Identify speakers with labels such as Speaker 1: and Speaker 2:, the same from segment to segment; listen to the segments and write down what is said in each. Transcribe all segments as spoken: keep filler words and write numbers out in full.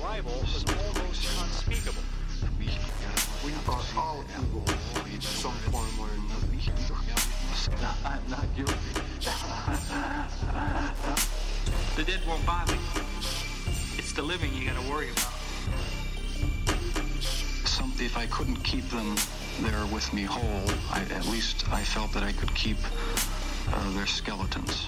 Speaker 1: arrival was almost unspeakable.
Speaker 2: We are all evil in some form or another. I'm not guilty.
Speaker 3: The dead won't bother you. It's the living you gotta worry about.
Speaker 2: Some, if I couldn't keep them there with me whole, I, at least I felt that I could keep uh, their skeletons.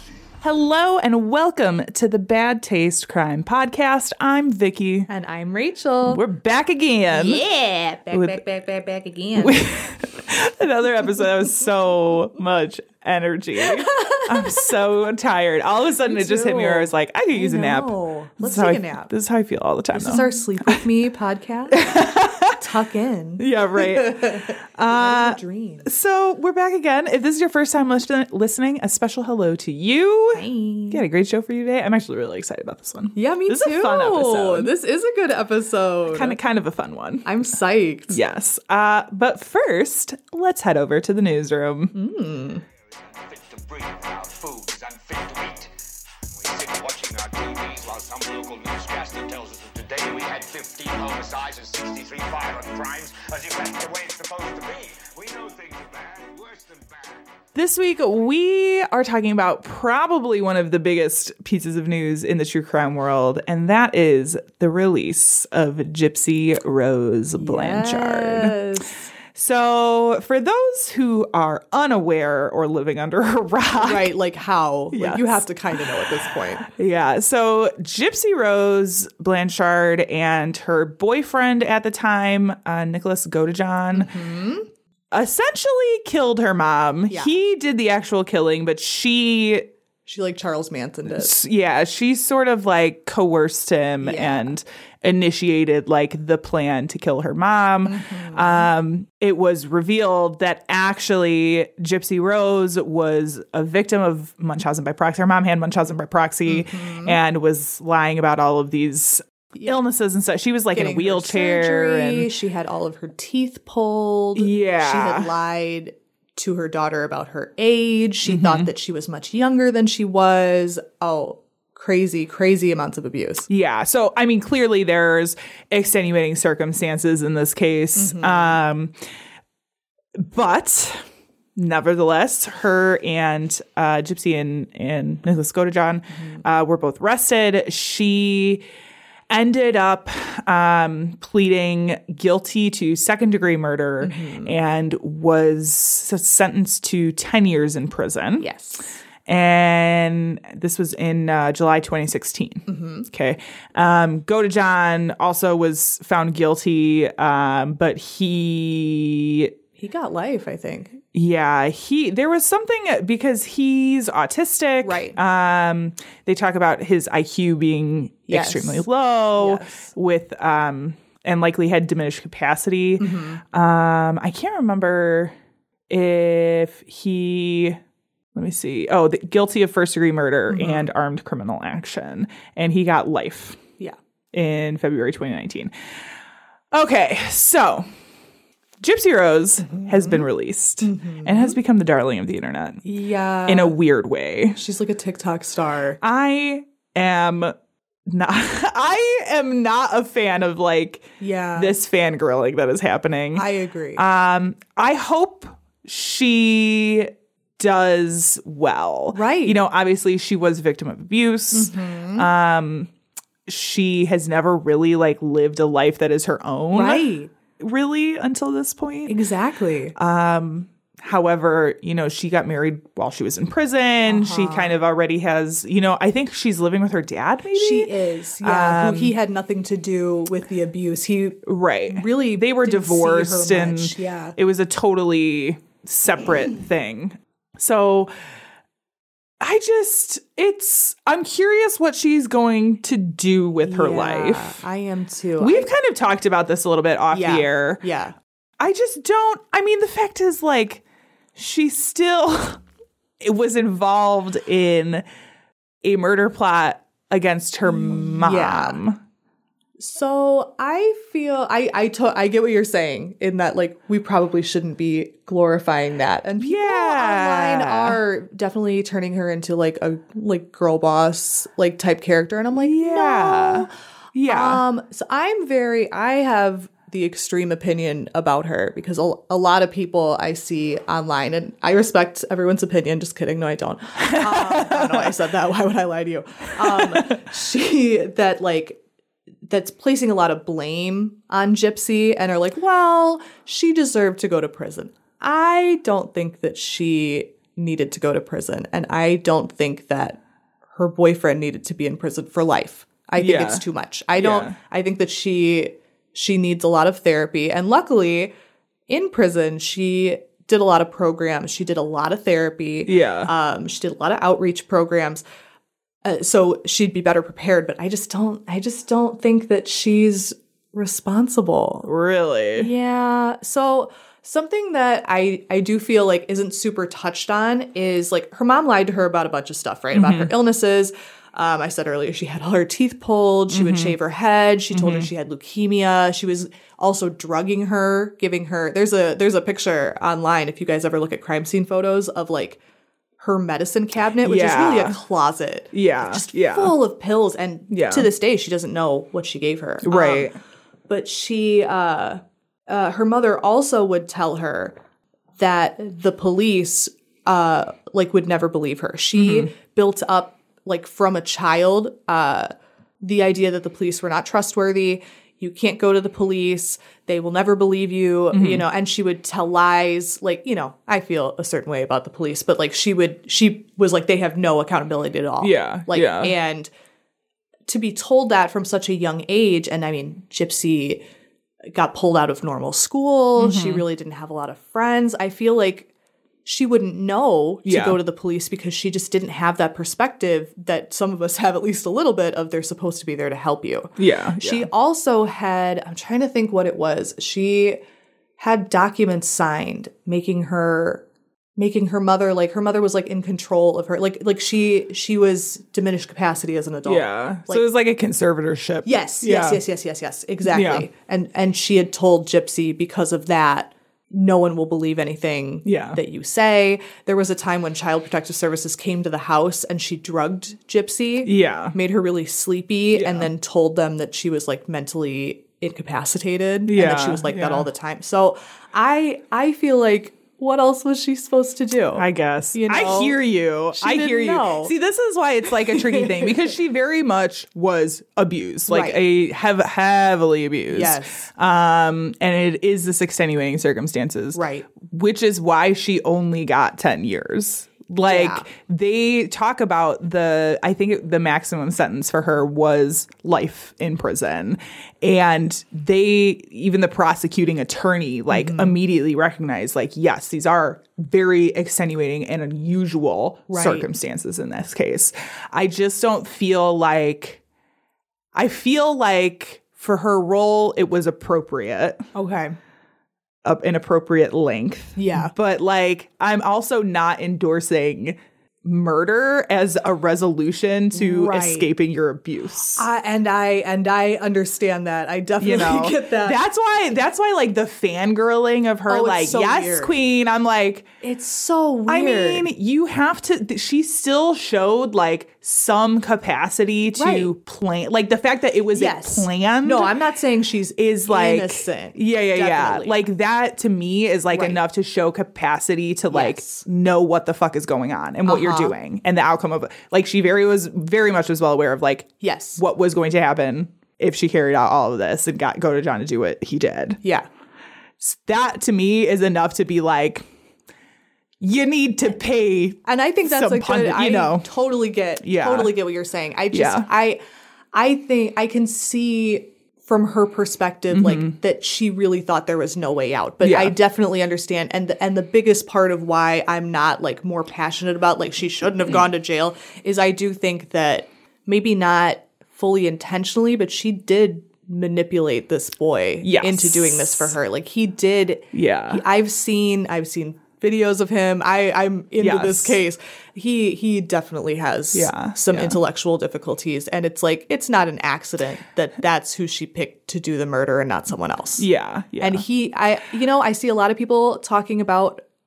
Speaker 4: Hello and welcome to the Bad Taste Crime Podcast. I'm Vicky.
Speaker 5: And I'm Rachel.
Speaker 4: We're back again.
Speaker 5: Yeah, back,
Speaker 4: With-
Speaker 5: back, back, back, back again.
Speaker 4: Another episode that was so much energy. I'm so tired. All of a sudden,
Speaker 5: Me
Speaker 4: it just hit me where I was like, I could use a nap.
Speaker 5: know. Let's
Speaker 4: This is how
Speaker 5: take a
Speaker 4: I-
Speaker 5: nap.
Speaker 4: This is how I feel all the time,
Speaker 5: This
Speaker 4: though.
Speaker 5: is our Sleep With Me podcast. Tuck in.
Speaker 4: yeah, right.
Speaker 5: Uh, dream.
Speaker 4: So we're back again. If this is your first time listen- listening, a special hello to you.
Speaker 5: Hi.
Speaker 4: We had a great show for you today. I'm actually really excited about this one.
Speaker 5: Yeah, me
Speaker 4: This
Speaker 5: too.
Speaker 4: is a fun episode.
Speaker 5: This is a good episode.
Speaker 4: Kind of, kind of a fun one.
Speaker 5: I'm psyched.
Speaker 4: Yes. Uh, but first, let's head over to the newsroom.
Speaker 6: Unfit to breathe, our food is unfit to eat. We sit watching our T Vs while some local newscaster tells us that today we had fifteen homicides and sixty-three violent crimes, as if that's the way it's supposed to be. We know things are bad, worse than bad.
Speaker 4: This week, we are talking about probably one of the biggest pieces of news in the true crime world, and that is the release of Gypsy Rose Blanchard.
Speaker 5: Yes.
Speaker 4: So, for those who are unaware or living under a rock,
Speaker 5: Right, like how?
Speaker 4: Yes.
Speaker 5: Like you have to kind of know at this point.
Speaker 4: yeah. So Gypsy Rose Blanchard and her boyfriend at the time, uh, Nicholas Godejohn, essentially killed her mom.
Speaker 5: Yeah.
Speaker 4: He did the actual killing, but she,
Speaker 5: She like Charles Manson did.
Speaker 4: yeah, she sort of like coerced him
Speaker 5: Yeah.
Speaker 4: and initiated like the plan to kill her mom. Um, it was revealed that actually Gypsy Rose was a victim of Munchausen by proxy. Her mom had Munchausen by proxy and was lying about all of these illnesses and stuff. She was like in a
Speaker 5: Getting her
Speaker 4: wheelchair.
Speaker 5: surgery,
Speaker 4: And
Speaker 5: she had all of her teeth pulled.
Speaker 4: Yeah.
Speaker 5: She had lied to her daughter about her age. She
Speaker 4: Mm-hmm.
Speaker 5: thought that she was much younger than she was. Oh, crazy, crazy amounts of abuse.
Speaker 4: yeah. So, I mean, clearly there's extenuating circumstances in this case. Um, but nevertheless, her and uh, Gypsy and, and Nicholas Godejohn uh, were both arrested. She ended up um, pleading guilty to second degree murder and was sentenced to ten years in prison.
Speaker 5: Yes.
Speaker 4: And this was in uh, July twenty sixteen. Okay. Um, Godejohn also was found guilty, um, but he,
Speaker 5: He got life, I think.
Speaker 4: yeah, he, there was something because he's autistic.
Speaker 5: Right.
Speaker 4: Um, they talk about his I Q being
Speaker 5: Yes.
Speaker 4: extremely low
Speaker 5: Yes.
Speaker 4: with, um, and likely had diminished capacity.
Speaker 5: Mm-hmm.
Speaker 4: Um, I can't remember if he, let me see. Oh, the, guilty of first degree murder
Speaker 5: Mm-hmm.
Speaker 4: and armed criminal action. And he got life
Speaker 5: Yeah.
Speaker 4: in February twenty nineteen. Okay, so Gypsy Rose
Speaker 5: Mm-hmm.
Speaker 4: has been released and has become the darling of the internet
Speaker 5: Yeah.
Speaker 4: in a weird way.
Speaker 5: She's like a TikTok star.
Speaker 4: I am not I am not a fan of like
Speaker 5: Yeah.
Speaker 4: this fangirling that is happening.
Speaker 5: I agree.
Speaker 4: Um, I hope she does well.
Speaker 5: Right.
Speaker 4: You know, obviously she was a victim of abuse.
Speaker 5: Mm-hmm.
Speaker 4: Um, she has never really like lived a life that is her own.
Speaker 5: right.
Speaker 4: Really until this point.
Speaker 5: Exactly.
Speaker 4: Um, however, you know, she got married while she was in prison. She
Speaker 5: Uh-huh.
Speaker 4: kind of already has, you know, I think she's living with her dad maybe.
Speaker 5: She is. Yeah.
Speaker 4: Um,
Speaker 5: who he had nothing to do with the abuse. He
Speaker 4: Right.
Speaker 5: really
Speaker 4: They were
Speaker 5: didn't see her
Speaker 4: divorced and
Speaker 5: much. Yeah.
Speaker 4: it was a totally separate thing. So I just, it's, I'm curious what she's going to do with her
Speaker 5: Yeah,
Speaker 4: life.
Speaker 5: I am too.
Speaker 4: We've
Speaker 5: I-
Speaker 4: kind of talked about this a little bit off
Speaker 5: yeah,
Speaker 4: the air.
Speaker 5: Yeah.
Speaker 4: I just don't, I mean, the fact is like, she still it was involved in a murder plot against her mom.
Speaker 5: Yeah. So I feel I I to, I get what you're saying in that like we probably shouldn't be glorifying that, and people
Speaker 4: Yeah.
Speaker 5: online are definitely turning her into like a like girl boss like type character, and I'm like
Speaker 4: Yeah.
Speaker 5: no.
Speaker 4: Yeah.
Speaker 5: Um, so I'm very, I have the extreme opinion about her because a, a lot of people I see online, and I respect everyone's opinion. Just kidding. No, I don't. Um, I don't know why I said that. Why would I lie to you? Um, she, that like, that's placing a lot of blame on Gypsy and are like, well, she deserved to go to prison. I don't think that she needed to go to prison. And I don't think that her boyfriend needed to be in prison for life. I think
Speaker 4: Yeah.
Speaker 5: it's too much. I don't,
Speaker 4: Yeah.
Speaker 5: I think that she, she needs a lot of therapy. And luckily in prison, she did a lot of programs. She did a lot of therapy.
Speaker 4: Yeah.
Speaker 5: Um, she did a lot of outreach programs. Uh, so she'd be better prepared, but I just don't, I just don't think that she's responsible.
Speaker 4: Really?
Speaker 5: Yeah. So something that I, I do feel like isn't super touched on is like her mom lied to her about a bunch of stuff, right? About her illnesses. Um, I said earlier she had all her teeth pulled. She would shave her head. She told her she had leukemia. She was also drugging her, giving her. There's a there's a picture online if you guys ever look at crime scene photos of like her medicine cabinet, which is really
Speaker 4: Yeah.
Speaker 5: a closet,
Speaker 4: Yeah.
Speaker 5: just
Speaker 4: yeah.
Speaker 5: full of pills. And
Speaker 4: Yeah.
Speaker 5: to this day, she doesn't know what she gave her. Um,
Speaker 4: Right.
Speaker 5: but she, uh, uh, her mother also would tell her that the police, uh, like would never believe her. She built up, like from a child, uh, the idea that the police were not trustworthy. You can't go to the police. They will never believe you, you know, and she would tell lies. Like, you know, I feel a certain way about the police, but like she would, she was like, they have no accountability at all.
Speaker 4: Yeah,
Speaker 5: Like,
Speaker 4: yeah.
Speaker 5: and to be told that from such a young age, and I mean, Gypsy got pulled out of normal school.
Speaker 4: Mm-hmm.
Speaker 5: She really didn't have a lot of friends. I feel like she wouldn't know to
Speaker 4: Yeah.
Speaker 5: go to the police because she just didn't have that perspective that some of us have at least a little bit of they're supposed to be there to help you.
Speaker 4: Yeah.
Speaker 5: She
Speaker 4: yeah.
Speaker 5: also had, I'm trying to think what it was. She had documents signed making her making her mother like her mother was like in control of her like like she she was diminished capacity as an adult.
Speaker 4: Yeah.
Speaker 5: Like,
Speaker 4: so it was like a conservatorship.
Speaker 5: yes,
Speaker 4: Yeah.
Speaker 5: yes, yes, yes, yes, yes. Exactly.
Speaker 4: Yeah.
Speaker 5: And and she had told Gypsy because of that no one will believe anything
Speaker 4: Yeah.
Speaker 5: that you say. There was a time when Child Protective Services came to the house and she drugged Gypsy.
Speaker 4: Yeah.
Speaker 5: Made her really sleepy and then told them that she was like mentally incapacitated and that she
Speaker 4: Yeah,
Speaker 5: was like that
Speaker 4: yeah.
Speaker 5: all the time. So I I feel like what else was she supposed to do?
Speaker 4: I guess.
Speaker 5: You know?
Speaker 4: I hear you.
Speaker 5: She
Speaker 4: I
Speaker 5: didn't
Speaker 4: hear you.
Speaker 5: know.
Speaker 4: See, this is why it's like a tricky thing because she very much was abused, like
Speaker 5: Right.
Speaker 4: a hev- heavily abused.
Speaker 5: Yes.
Speaker 4: Um, and it is this extenuating circumstances.
Speaker 5: Right.
Speaker 4: Which is why she only got ten years. Like
Speaker 5: Yeah.
Speaker 4: they talk about the, I think the maximum sentence for her was life in prison. And they, even the prosecuting attorney, like
Speaker 5: Mm-hmm.
Speaker 4: immediately recognized, like, yes, these are very extenuating and unusual
Speaker 5: Right.
Speaker 4: circumstances in this case. I just don't feel like, I feel like for her role, it was appropriate.
Speaker 5: Okay.
Speaker 4: Up an appropriate length.
Speaker 5: Yeah.
Speaker 4: But like I'm also not endorsing murder as a resolution to
Speaker 5: Right.
Speaker 4: escaping your abuse.
Speaker 5: I, and I and I understand that. I definitely
Speaker 4: you know,
Speaker 5: get that.
Speaker 4: that's why that's why like the fangirling of her,
Speaker 5: Oh, it's
Speaker 4: like,
Speaker 5: so
Speaker 4: yes,
Speaker 5: weird.
Speaker 4: queen. I'm like,
Speaker 5: It's so weird.
Speaker 4: I mean, you have to. th- She still showed like some capacity to
Speaker 5: Right.
Speaker 4: plan, like the fact that it was
Speaker 5: yes.
Speaker 4: planned.
Speaker 5: No, I'm not saying she's
Speaker 4: is like
Speaker 5: innocent.
Speaker 4: Yeah, yeah,
Speaker 5: Definitely.
Speaker 4: yeah. Like that to me is like
Speaker 5: Right.
Speaker 4: enough to show capacity to like
Speaker 5: Yes.
Speaker 4: know what the fuck is going on and what you're
Speaker 5: Uh-huh.
Speaker 4: doing and the outcome of it. Like she very was very much was well aware of like
Speaker 5: Yes.
Speaker 4: what was going to happen if she carried out all of this and got go to John to do what he did.
Speaker 5: Yeah.
Speaker 4: That to me is enough to be like, you need to pay.
Speaker 5: And I think that's
Speaker 4: some
Speaker 5: a good
Speaker 4: pundit, you
Speaker 5: I
Speaker 4: know.
Speaker 5: totally get
Speaker 4: Yeah.
Speaker 5: totally get what you're saying. I just
Speaker 4: Yeah.
Speaker 5: I I think I can see from her perspective like that she really thought there was no way out. But
Speaker 4: Mm-hmm. Yeah.
Speaker 5: I definitely understand and the, and the biggest part of why I'm not like more passionate about like she shouldn't have gone to jail is I do think that maybe not fully intentionally, but she did manipulate this boy
Speaker 4: Yes.
Speaker 5: into doing this for her. Like he did
Speaker 4: Yeah.
Speaker 5: he- I've seen I've seen videos of him. I, I'm into
Speaker 4: Yes.
Speaker 5: this case. He he definitely has
Speaker 4: Yeah,
Speaker 5: some
Speaker 4: yeah.
Speaker 5: intellectual difficulties. And it's like, it's not an accident that that's who she picked to do the murder and not someone else.
Speaker 4: Yeah, yeah.
Speaker 5: And he, I, you know, I see a lot of people talking about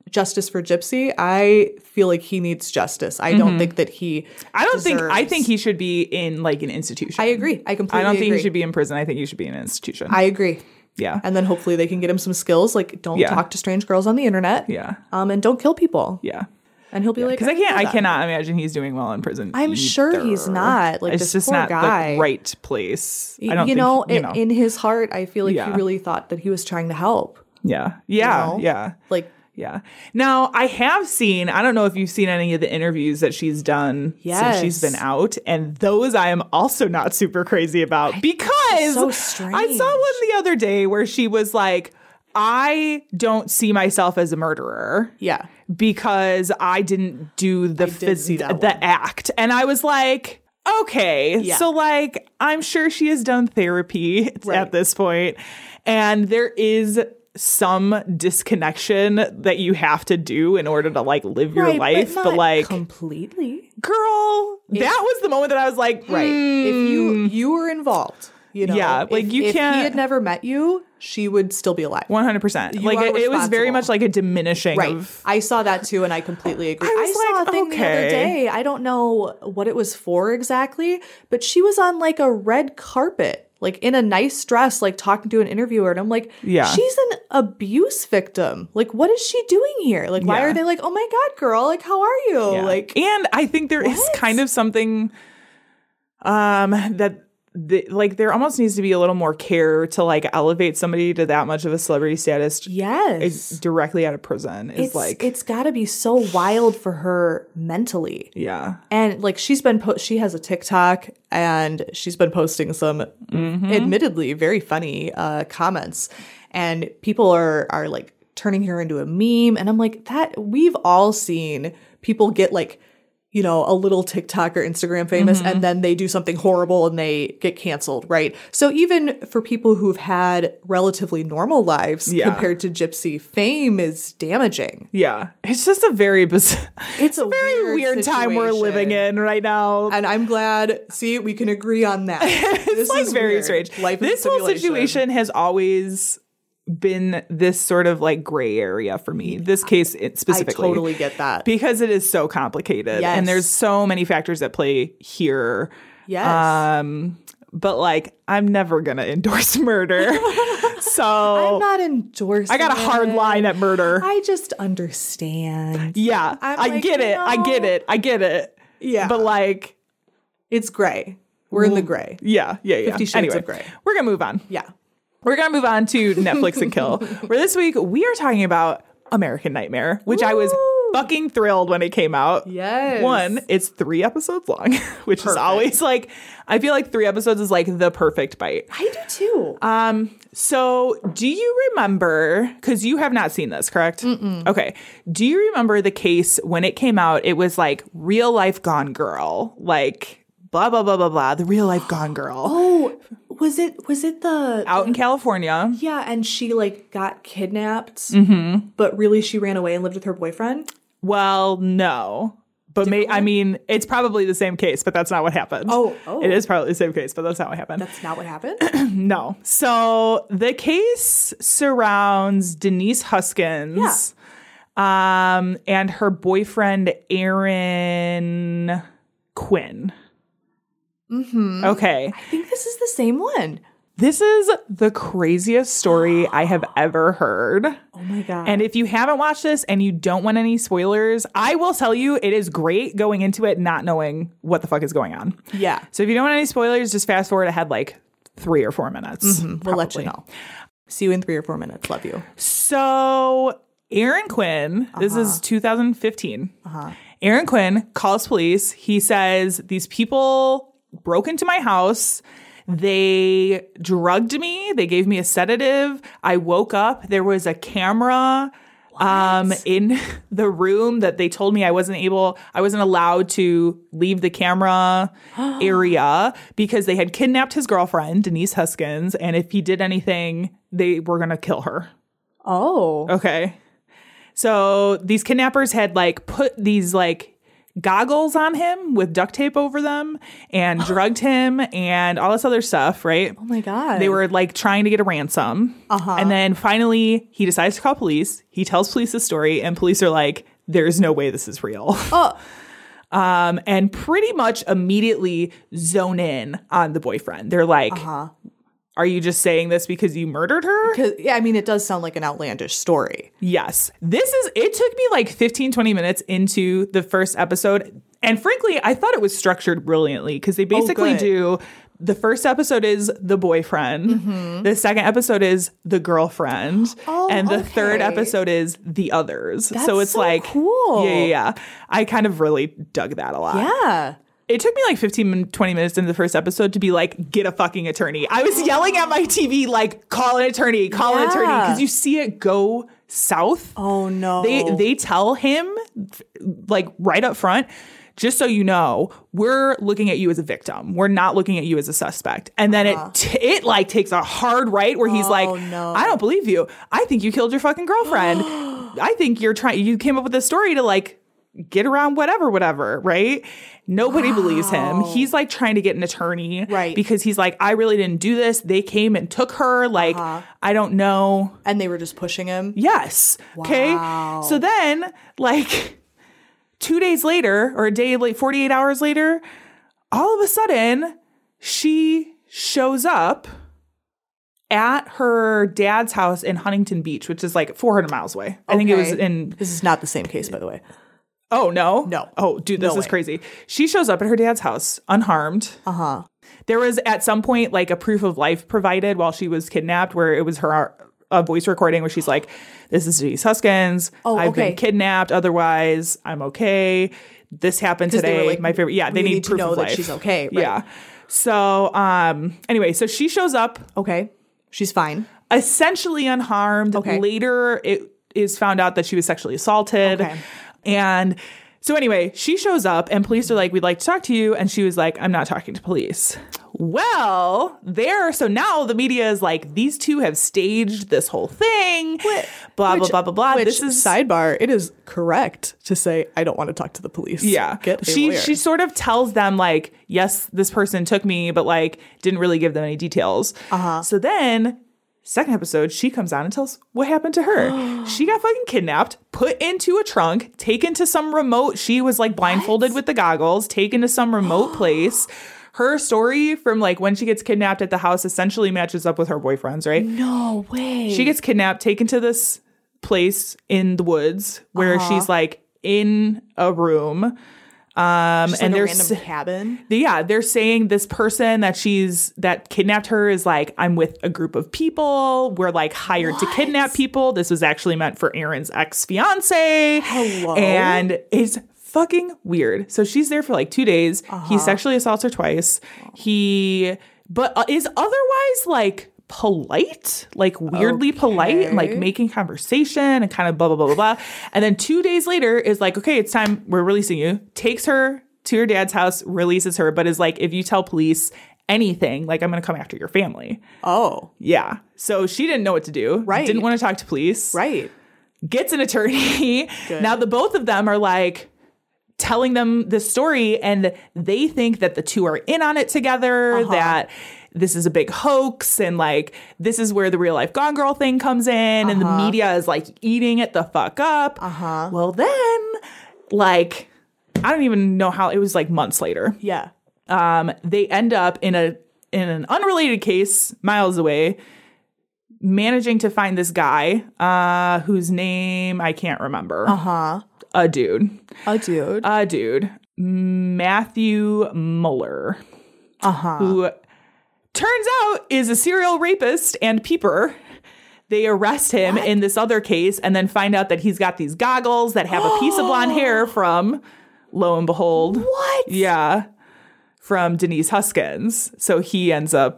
Speaker 5: justice for Gypsy. I feel like he needs justice. I don't think that he
Speaker 4: I don't think I
Speaker 5: deserves-
Speaker 4: think he should be in like an institution.
Speaker 5: I agree. I completely
Speaker 4: I don't think
Speaker 5: agree.
Speaker 4: he should be in prison. I think he should be in an institution.
Speaker 5: I agree.
Speaker 4: yeah.
Speaker 5: And then hopefully they can get him some skills, like don't
Speaker 4: Yeah.
Speaker 5: talk to strange girls on the internet.
Speaker 4: Yeah.
Speaker 5: Um, and don't kill people.
Speaker 4: Yeah.
Speaker 5: And he'll be like,
Speaker 4: Because I can't
Speaker 5: know
Speaker 4: I
Speaker 5: that.
Speaker 4: cannot imagine he's doing well in prison.
Speaker 5: I'm sure he's
Speaker 4: either.
Speaker 5: not. Like,
Speaker 4: it's
Speaker 5: this
Speaker 4: just
Speaker 5: poor
Speaker 4: not
Speaker 5: guy.
Speaker 4: the right place. I
Speaker 5: Y-
Speaker 4: don't
Speaker 5: you
Speaker 4: think,
Speaker 5: know,
Speaker 4: you
Speaker 5: in,
Speaker 4: know.
Speaker 5: in his heart, I feel like
Speaker 4: Yeah.
Speaker 5: he really thought that he was trying to help.
Speaker 4: yeah. Yeah.
Speaker 5: know?
Speaker 4: Yeah.
Speaker 5: Like,
Speaker 4: Yeah. Now, I have seen, I don't know if you've seen any of the interviews that she's done since she's
Speaker 5: Yes.
Speaker 4: been out, and those I am also not super crazy about because
Speaker 5: so
Speaker 4: I
Speaker 5: strange.
Speaker 4: saw one the other day where she was like, I don't see myself as a murderer
Speaker 5: yeah.
Speaker 4: because I didn't do the
Speaker 5: did
Speaker 4: phys-
Speaker 5: see that
Speaker 4: the
Speaker 5: one.
Speaker 4: act. And I was like, okay.
Speaker 5: Yeah.
Speaker 4: So like I'm sure she has done therapy
Speaker 5: Right.
Speaker 4: at this point, and there is some disconnection that you have to do in order to like live your
Speaker 5: Right,
Speaker 4: life.
Speaker 5: but,
Speaker 4: But,
Speaker 5: not
Speaker 4: like,
Speaker 5: completely.
Speaker 4: girl, that was the moment that I was like,
Speaker 5: Right.
Speaker 4: mm,
Speaker 5: If you you were involved, you know.
Speaker 4: Yeah, like,
Speaker 5: if,
Speaker 4: you
Speaker 5: if
Speaker 4: can't-
Speaker 5: he had never met you, she would still be alive.
Speaker 4: one hundred percent.
Speaker 5: You
Speaker 4: Like
Speaker 5: are
Speaker 4: it, it was very
Speaker 5: responsible.
Speaker 4: much like a diminishing
Speaker 5: Right.
Speaker 4: of
Speaker 5: I saw that too, and I completely agree.
Speaker 4: I
Speaker 5: I,
Speaker 4: was
Speaker 5: saw
Speaker 4: like,
Speaker 5: a thing the other
Speaker 4: okay.
Speaker 5: day. I don't know what it was for exactly, but she was on like a red carpet, like in a nice dress, like talking to an interviewer. And I'm like,
Speaker 4: Yeah.
Speaker 5: she's an abuse victim. Like, what is she doing here? Like, why
Speaker 4: Yeah.
Speaker 5: are they like, oh my God, girl, like, how are you?
Speaker 4: Yeah.
Speaker 5: Like,
Speaker 4: and I think there is
Speaker 5: what?
Speaker 4: kind of something um that the, like there almost needs to be a little more care to like elevate somebody to that much of a celebrity status
Speaker 5: yes.
Speaker 4: directly out of prison is
Speaker 5: It's
Speaker 4: like
Speaker 5: it's got to be so wild for her mentally.
Speaker 4: yeah.
Speaker 5: And like she's been po- she has a TikTok and she's been posting some
Speaker 4: Mm-hmm.
Speaker 5: admittedly very funny uh comments, and people are are like turning her into a meme, and I'm like, that we've all seen people get like, you know, a little TikTok or Instagram famous
Speaker 4: Mm-hmm.
Speaker 5: and then they do something horrible and they get canceled, right? So even for people who've had relatively normal lives
Speaker 4: Yeah.
Speaker 5: compared to Gypsy, fame is damaging.
Speaker 4: Yeah. It's just a very bizarre,
Speaker 5: It's a
Speaker 4: very weird, time we're
Speaker 5: situation.
Speaker 4: living in right now.
Speaker 5: And I'm glad, see, we can agree on that.
Speaker 4: It's
Speaker 5: This
Speaker 4: like
Speaker 5: is
Speaker 4: very
Speaker 5: weird.
Speaker 4: strange.
Speaker 5: Life is a
Speaker 4: This whole
Speaker 5: simulation.
Speaker 4: situation has always been this sort of like gray area for me. This case it
Speaker 5: I
Speaker 4: specifically.
Speaker 5: totally get that.
Speaker 4: Because it is so complicated
Speaker 5: Yes.
Speaker 4: and there's so many factors at play here.
Speaker 5: Yes.
Speaker 4: Um, but like, I'm never going to endorse murder. so
Speaker 5: I'm not endorsing
Speaker 4: I got a hard
Speaker 5: it.
Speaker 4: line at murder.
Speaker 5: I just understand.
Speaker 4: yeah,
Speaker 5: I'm
Speaker 4: I
Speaker 5: like,
Speaker 4: get
Speaker 5: you
Speaker 4: it. I get
Speaker 5: know-
Speaker 4: it. I get it.
Speaker 5: Yeah.
Speaker 4: But like,
Speaker 5: It's gray. We're in the gray.
Speaker 4: yeah, yeah, yeah.
Speaker 5: Fifty Shades
Speaker 4: anyway,
Speaker 5: of Grey.
Speaker 4: we're going to move on.
Speaker 5: Yeah.
Speaker 4: We're going to move on to Netflix and Kill, where this week we are talking about American Nightmare, which I was
Speaker 5: Woo!
Speaker 4: fucking thrilled when it came out.
Speaker 5: Yes.
Speaker 4: One, it's three episodes long, which is
Speaker 5: Perfect.
Speaker 4: always like, I feel like three episodes is like the perfect bite.
Speaker 5: I do too.
Speaker 4: Um, so do you remember, because you have not seen this, correct? Mm-mm. Okay. Do you remember the case when it came out? It was like Real Life Gone Girl, like blah, blah, blah, blah, blah, the Real Life Gone Girl.
Speaker 5: oh, was it was it the
Speaker 4: Out in California.
Speaker 5: Yeah, and she like got kidnapped, mm-hmm. but really she ran away and lived with her boyfriend.
Speaker 4: Well, no. But may, I mean, it's probably the same case, but that's not what happened.
Speaker 5: Oh, oh.
Speaker 4: It is probably the same case, but that's not what happened.
Speaker 5: That's not what happened.
Speaker 4: No. So the case surrounds Denise Huskins um, and her boyfriend, Aaron Quinn. Mm-hmm. Okay.
Speaker 5: I think this is the same one.
Speaker 4: This is the craziest story I have ever heard.
Speaker 5: Oh my god.
Speaker 4: And if you haven't watched this and you don't want any spoilers, I will tell you it is great going into it not knowing what the fuck is going on.
Speaker 5: yeah.
Speaker 4: So if you don't want any spoilers, just fast forward ahead like three or four minutes.
Speaker 5: We'll let you know. See you in three or four minutes. Love you.
Speaker 4: So Aaron Quinn, this is two thousand fifteen. Aaron Quinn calls police. He says, these people broke into my house. They drugged me. They gave me a sedative. I woke up. There was a camera um, in the room that they told me I wasn't able, I wasn't allowed to leave the camera area because they had kidnapped his girlfriend, Denise Huskins. And if he did anything, they were going to kill her.
Speaker 5: Oh.
Speaker 4: Okay. So these kidnappers had like put these like goggles on him with duct tape over them and drugged him and all this other stuff, right?
Speaker 5: Oh my God.
Speaker 4: They were like trying to get a ransom.
Speaker 5: Uh-huh.
Speaker 4: And then finally he decides to call police. He tells police the story and police are like, there's no way this is real.
Speaker 5: Oh.
Speaker 4: Um, and pretty much immediately zone in on the boyfriend. They're like,
Speaker 5: Uh-huh.
Speaker 4: are you just saying this because you murdered her?
Speaker 5: 'Cause- yeah, I mean, it does sound like an outlandish story.
Speaker 4: Yes. This is, it took me like fifteen, twenty minutes into the first episode. And frankly, I thought it was structured brilliantly because they basically
Speaker 5: good.
Speaker 4: do, the first episode is the boyfriend. The second episode is the girlfriend.
Speaker 5: Oh,
Speaker 4: and the third
Speaker 5: okay.
Speaker 4: episode is the others.
Speaker 5: That's
Speaker 4: so it's
Speaker 5: so
Speaker 4: like,
Speaker 5: cool.
Speaker 4: yeah, yeah, yeah. I kind of really dug that a lot.
Speaker 5: Yeah.
Speaker 4: It took me like fifteen, twenty minutes into the first episode to be like, get a fucking attorney. I was yelling at my T V, like, call an attorney, call an attorney.
Speaker 5: Yeah.
Speaker 4: Because you see it go south.
Speaker 5: Oh, no.
Speaker 4: They they tell him, like, right up front, just so you know, we're looking at you as a victim. We're not looking at you as a suspect. And then
Speaker 5: Uh-huh.
Speaker 4: it, t- it like, takes a hard right where he's
Speaker 5: Oh,
Speaker 4: like,
Speaker 5: no.
Speaker 4: I don't believe you. I think you killed your fucking girlfriend. I think you're trying, you came up with this story to, like, get around whatever, whatever, right? Nobody believes him. He's like trying to get an attorney.
Speaker 5: Right.
Speaker 4: Because he's like, I really didn't do this. They came and took her. Like,
Speaker 5: Uh-huh.
Speaker 4: I don't know.
Speaker 5: And they were just pushing him.
Speaker 4: Yes. Okay.
Speaker 5: Wow.
Speaker 4: So then, like, two days later, or a day late, forty-eight hours later, all of a sudden, she shows up at her dad's house in Huntington Beach, which is like four hundred miles away. I think it was
Speaker 5: Okay.
Speaker 4: in
Speaker 5: This is not the same case, by the way.
Speaker 4: Oh, no?
Speaker 5: No.
Speaker 4: Oh, dude, this
Speaker 5: No
Speaker 4: is
Speaker 5: way.
Speaker 4: crazy. She shows up at her dad's house unharmed.
Speaker 5: Uh-huh.
Speaker 4: There was at some point like a proof of life provided while she was kidnapped where it was her a voice recording where she's like, this is Denise Huskins.
Speaker 5: Oh,
Speaker 4: I've
Speaker 5: okay.
Speaker 4: been kidnapped. Otherwise, I'm okay. This happened
Speaker 5: 'Cause they
Speaker 4: today.
Speaker 5: were like,
Speaker 4: My favorite. Yeah, they
Speaker 5: we
Speaker 4: need,
Speaker 5: need to
Speaker 4: proof
Speaker 5: know
Speaker 4: of
Speaker 5: that
Speaker 4: life.
Speaker 5: she's okay, right.
Speaker 4: Yeah. So um, anyway, so she shows up
Speaker 5: Okay. She's fine.
Speaker 4: essentially unharmed.
Speaker 5: Okay.
Speaker 4: Later, it is found out that she was sexually assaulted.
Speaker 5: Okay.
Speaker 4: And so anyway, she shows up and police are like, we'd like to talk to you. And she was like, I'm not talking to police. Well, there. So now the media is like, these two have staged this whole thing. Blah,
Speaker 5: Which-
Speaker 4: blah, blah, blah, blah.
Speaker 5: Which,
Speaker 4: This is
Speaker 5: sidebar, it is correct to say, I don't want to talk to the police.
Speaker 4: Yeah.
Speaker 5: Get a
Speaker 4: she
Speaker 5: lawyer.
Speaker 4: she sort of tells them like, yes, this person took me, but like didn't really give them any details.
Speaker 5: Uh-huh.
Speaker 4: So then second episode, she comes on and tells what happened to her. She got fucking kidnapped, put into a trunk, taken to some remote. She was like blindfolded with the goggles, taken to some remote place. Her story from like when she gets kidnapped at the house essentially matches up with her boyfriend's, right?
Speaker 5: No way.
Speaker 4: She gets kidnapped, taken to this place in the woods where
Speaker 5: Uh-huh.
Speaker 4: she's like in a room. Um,
Speaker 5: Just
Speaker 4: and
Speaker 5: like a
Speaker 4: there's
Speaker 5: random cabin.
Speaker 4: yeah, they're saying this person that she's that kidnapped her is like, I'm with a group of people. We're like hired to kidnap people. This was actually meant for Aaron's ex-fiance.
Speaker 5: Hello?
Speaker 4: And it's fucking weird. So she's there for like two days.
Speaker 5: Uh-huh.
Speaker 4: He sexually assaults her twice. He, but uh, is otherwise like polite, like weirdly polite and like
Speaker 5: Okay.
Speaker 4: making conversation and kind of blah, blah, blah, blah, blah. And then two days later is like, okay, it's time. We're releasing you. Takes her to her dad's house, releases her, but is like, if you tell police anything, like I'm going to come after your family.
Speaker 5: Oh,
Speaker 4: Yeah. So she didn't know what to do.
Speaker 5: Right.
Speaker 4: Didn't want to talk to police.
Speaker 5: right.
Speaker 4: Gets an attorney. Now the both of them are like telling them this story and they think that the two are in on it together,
Speaker 5: Uh-huh.
Speaker 4: that this is a big hoax and like this is where the real life Gone Girl thing comes in and the media is like eating it the fuck up.
Speaker 5: Uh-huh.
Speaker 4: Well then, like, I don't even know how, it was like months later.
Speaker 5: Yeah.
Speaker 4: Um, they end up in a in an unrelated case miles away, managing to find this guy uh, whose name I can't remember.
Speaker 5: Uh-huh.
Speaker 4: A dude.
Speaker 5: A dude.
Speaker 4: A dude. Matthew Mueller,
Speaker 5: Uh-huh.
Speaker 4: who turns out is a serial rapist and peeper. They arrest him in this other case and then find out that he's got these goggles that have a piece of blonde hair from, lo and behold.
Speaker 5: What?
Speaker 4: Yeah. From Denise Huskins. So he ends up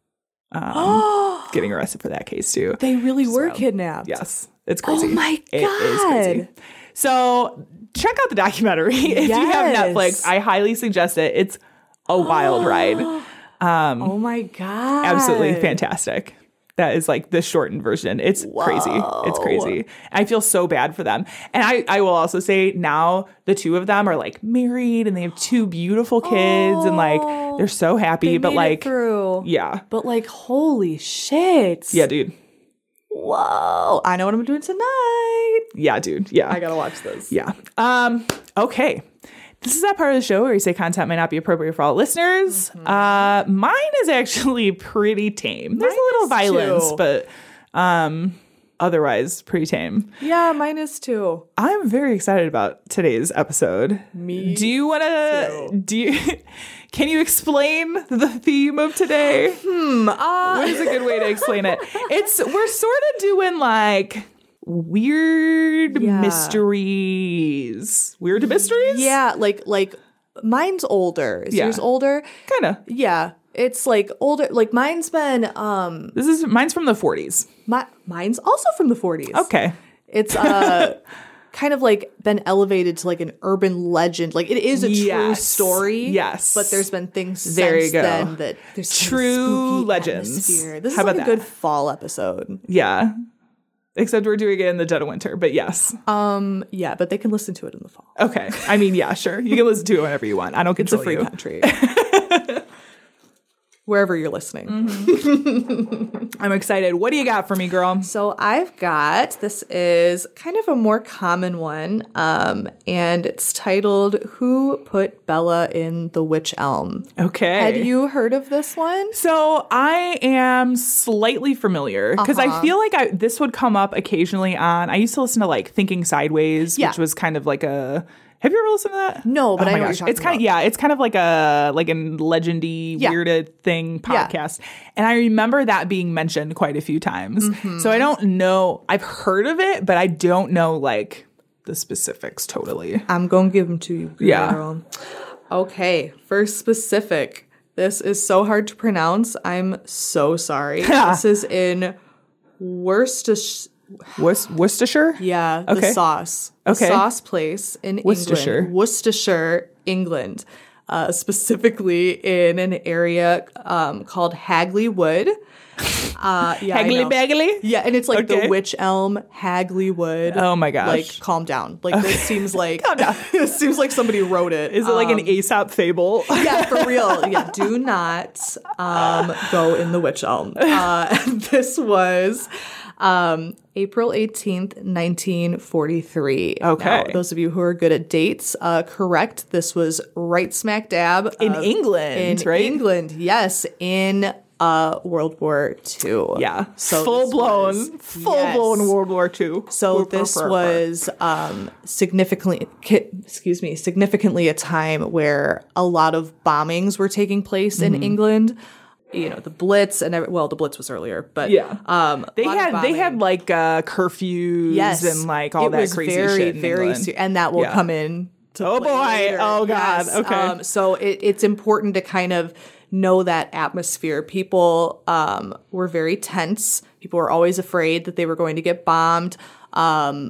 Speaker 4: um, getting arrested for that case too.
Speaker 5: They really were
Speaker 4: So,
Speaker 5: kidnapped.
Speaker 4: Yes. It's crazy.
Speaker 5: Oh my
Speaker 4: It is crazy.
Speaker 5: God.
Speaker 4: So check out the documentary if you have
Speaker 5: Yes.
Speaker 4: Netflix. I highly suggest it. It's a wild ride.
Speaker 5: Oh my God.
Speaker 4: Absolutely fantastic. That is like the shortened version. It's crazy. It's crazy. I feel so bad for them. And I, I will also say now the two of them are like married and they have two beautiful kids and like they're so happy.
Speaker 5: They
Speaker 4: but
Speaker 5: made it
Speaker 4: like,
Speaker 5: through.
Speaker 4: yeah.
Speaker 5: But like, holy shit.
Speaker 4: Yeah, dude.
Speaker 5: Whoa. I know what I'm doing tonight.
Speaker 4: Yeah, dude. Yeah.
Speaker 5: I gotta watch this.
Speaker 4: Yeah. Um, okay. This is that part of the show where we say content might not be appropriate for all listeners. Mm-hmm. Uh, mine is actually pretty tame. There's
Speaker 5: Mine
Speaker 4: a little
Speaker 5: is
Speaker 4: violence,
Speaker 5: too.
Speaker 4: but um, otherwise pretty tame.
Speaker 5: Yeah, mine is too.
Speaker 4: I'm very excited about today's episode.
Speaker 5: Me
Speaker 4: Do you want to? Do you? Can you explain the theme of today?
Speaker 5: Hmm. Uh,
Speaker 4: What is a good way to explain it? It's we're sort of doing like weird
Speaker 5: Yeah.
Speaker 4: mysteries. Weird mysteries?
Speaker 5: yeah, like like mine's older. Is
Speaker 4: Yeah.
Speaker 5: yours older?
Speaker 4: Kind of.
Speaker 5: Yeah. It's like older. Like mine's been um
Speaker 4: This is mine's from the forties.
Speaker 5: my mine's also from the forties.
Speaker 4: Okay.
Speaker 5: It's uh kind of like been elevated to like an urban legend. Like it is a true
Speaker 4: Yes.
Speaker 5: story.
Speaker 4: Yes.
Speaker 5: But there's been things
Speaker 4: There
Speaker 5: since
Speaker 4: you go.
Speaker 5: then that there's kind of
Speaker 4: True
Speaker 5: spooky
Speaker 4: legends.
Speaker 5: atmosphere. This
Speaker 4: How
Speaker 5: is like
Speaker 4: about
Speaker 5: a good
Speaker 4: that?
Speaker 5: fall episode.
Speaker 4: Yeah. Except we're doing it in the dead of winter, but yes.
Speaker 5: Um yeah, but they can listen to it in the fall.
Speaker 4: Okay. I mean, yeah, sure. You can listen to it whenever you want. I don't
Speaker 5: It's a
Speaker 4: control
Speaker 5: free
Speaker 4: you.
Speaker 5: country. Wherever you're listening.
Speaker 4: I'm excited. What do you got for me, girl?
Speaker 5: So I've got, this is kind of a more common one, um, and it's titled, Who Put Bella in the Witch Elm?
Speaker 4: Okay.
Speaker 5: Had you heard of this one?
Speaker 4: So I am slightly familiar because
Speaker 5: Uh-huh.
Speaker 4: I feel like I this would come up occasionally on. I used to listen to like Thinking Sideways,
Speaker 5: Yeah.
Speaker 4: which was kind of like a. Have you ever listened to that?
Speaker 5: No, but
Speaker 4: Oh
Speaker 5: I
Speaker 4: my
Speaker 5: know what
Speaker 4: gosh.
Speaker 5: you're talking
Speaker 4: It's kind of
Speaker 5: about.
Speaker 4: yeah, it's kind of like a like a legendy
Speaker 5: Yeah.
Speaker 4: weirded thing
Speaker 5: Yeah.
Speaker 4: podcast, and I remember that being mentioned quite a few times.
Speaker 5: Mm-hmm.
Speaker 4: So I don't know. I've heard of it, but I don't know like the specifics totally.
Speaker 5: I'm going to give them to you, girl.
Speaker 4: Yeah.
Speaker 5: Okay, first specific. This is so hard to pronounce. I'm so sorry. This is in Worcestershire.
Speaker 4: Wor- Worcestershire.
Speaker 5: Yeah, the
Speaker 4: Okay.
Speaker 5: sauce. The
Speaker 4: Okay.
Speaker 5: sauce place in
Speaker 4: Worcestershire.
Speaker 5: England. Worcestershire, England. Uh, specifically in an area um, called Hagley Wood. Uh, yeah, I
Speaker 4: Haggly
Speaker 5: know.
Speaker 4: baggly.
Speaker 5: Yeah, and it's like
Speaker 4: Okay.
Speaker 5: the Witch Elm, Hagley Wood.
Speaker 4: Oh my gosh.
Speaker 5: Like, calm down. Like, this seems like
Speaker 4: Calm down.
Speaker 5: this seems like somebody wrote it.
Speaker 4: Is it like
Speaker 5: Um,
Speaker 4: an Aesop fable?
Speaker 5: yeah, for real. Yeah, do not um, go in the Witch Elm. Uh, this was um, April eighteenth, nineteen forty-three.
Speaker 4: Okay.
Speaker 5: Now, those of you who are good at dates, uh, correct. This was right smack dab
Speaker 4: In
Speaker 5: of-
Speaker 4: England,
Speaker 5: in
Speaker 4: right?
Speaker 5: England, yes, in uh, World War Two.
Speaker 4: Yeah.
Speaker 5: So
Speaker 4: full
Speaker 5: this
Speaker 4: blown,
Speaker 5: was-
Speaker 4: full
Speaker 5: yes.
Speaker 4: blown World War Two.
Speaker 5: So this was um, significantly, ki- excuse me, significantly a time where a lot of bombings were taking place
Speaker 4: Mm-hmm.
Speaker 5: in England. You know, the Blitz and every, well, the Blitz was earlier, but
Speaker 4: Yeah.
Speaker 5: um,
Speaker 4: They
Speaker 5: a lot of
Speaker 4: had they had
Speaker 5: bombing.
Speaker 4: like uh, curfews
Speaker 5: yes,
Speaker 4: and like all
Speaker 5: it
Speaker 4: that
Speaker 5: was
Speaker 4: crazy
Speaker 5: very,
Speaker 4: shit in
Speaker 5: very,
Speaker 4: England.
Speaker 5: se- and that will
Speaker 4: Yeah.
Speaker 5: come in. To
Speaker 4: Oh,
Speaker 5: play
Speaker 4: boy.
Speaker 5: later.
Speaker 4: Oh, God.
Speaker 5: Yes.
Speaker 4: Okay.
Speaker 5: Um, so it, it's important to kind of know that atmosphere. People um, were very tense. People were always afraid that they were going to get bombed. Um,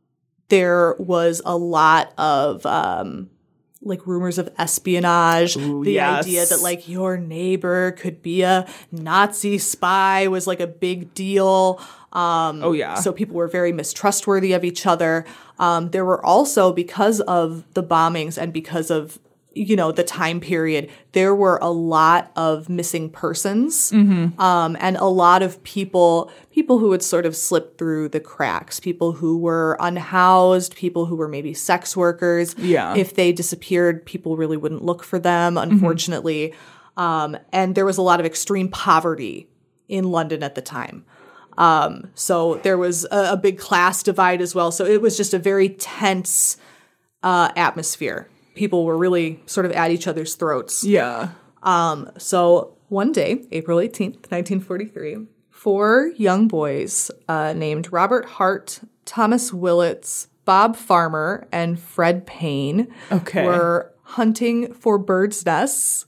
Speaker 5: there was a lot of um, like rumors of espionage.
Speaker 4: Ooh,
Speaker 5: the
Speaker 4: yes.
Speaker 5: idea that like your neighbor could be a Nazi spy was like a big deal. Um,
Speaker 4: Oh, yeah.
Speaker 5: So people were very mistrustworthy of each other. Um, there were also, because of the bombings and because of, you know, the time period, there were a lot of missing persons,
Speaker 4: Mm-hmm.
Speaker 5: um, and a lot of people, people who would sort of slip through the cracks, people who were unhoused, people who were maybe sex workers.
Speaker 4: Yeah.
Speaker 5: If they disappeared, people really wouldn't look for them, unfortunately. Um, and there was a lot of extreme poverty in London at the time. Um, so there was a, a big class divide as well. So it was just a very tense uh, atmosphere. People were really sort of at each other's throats.
Speaker 4: Yeah.
Speaker 5: So one day, April eighteenth, nineteen forty-three, four young boys uh, named Robert Hart, Thomas Willits, Bob Farmer, and Fred Payne
Speaker 4: Okay.
Speaker 5: were hunting for birds' nests.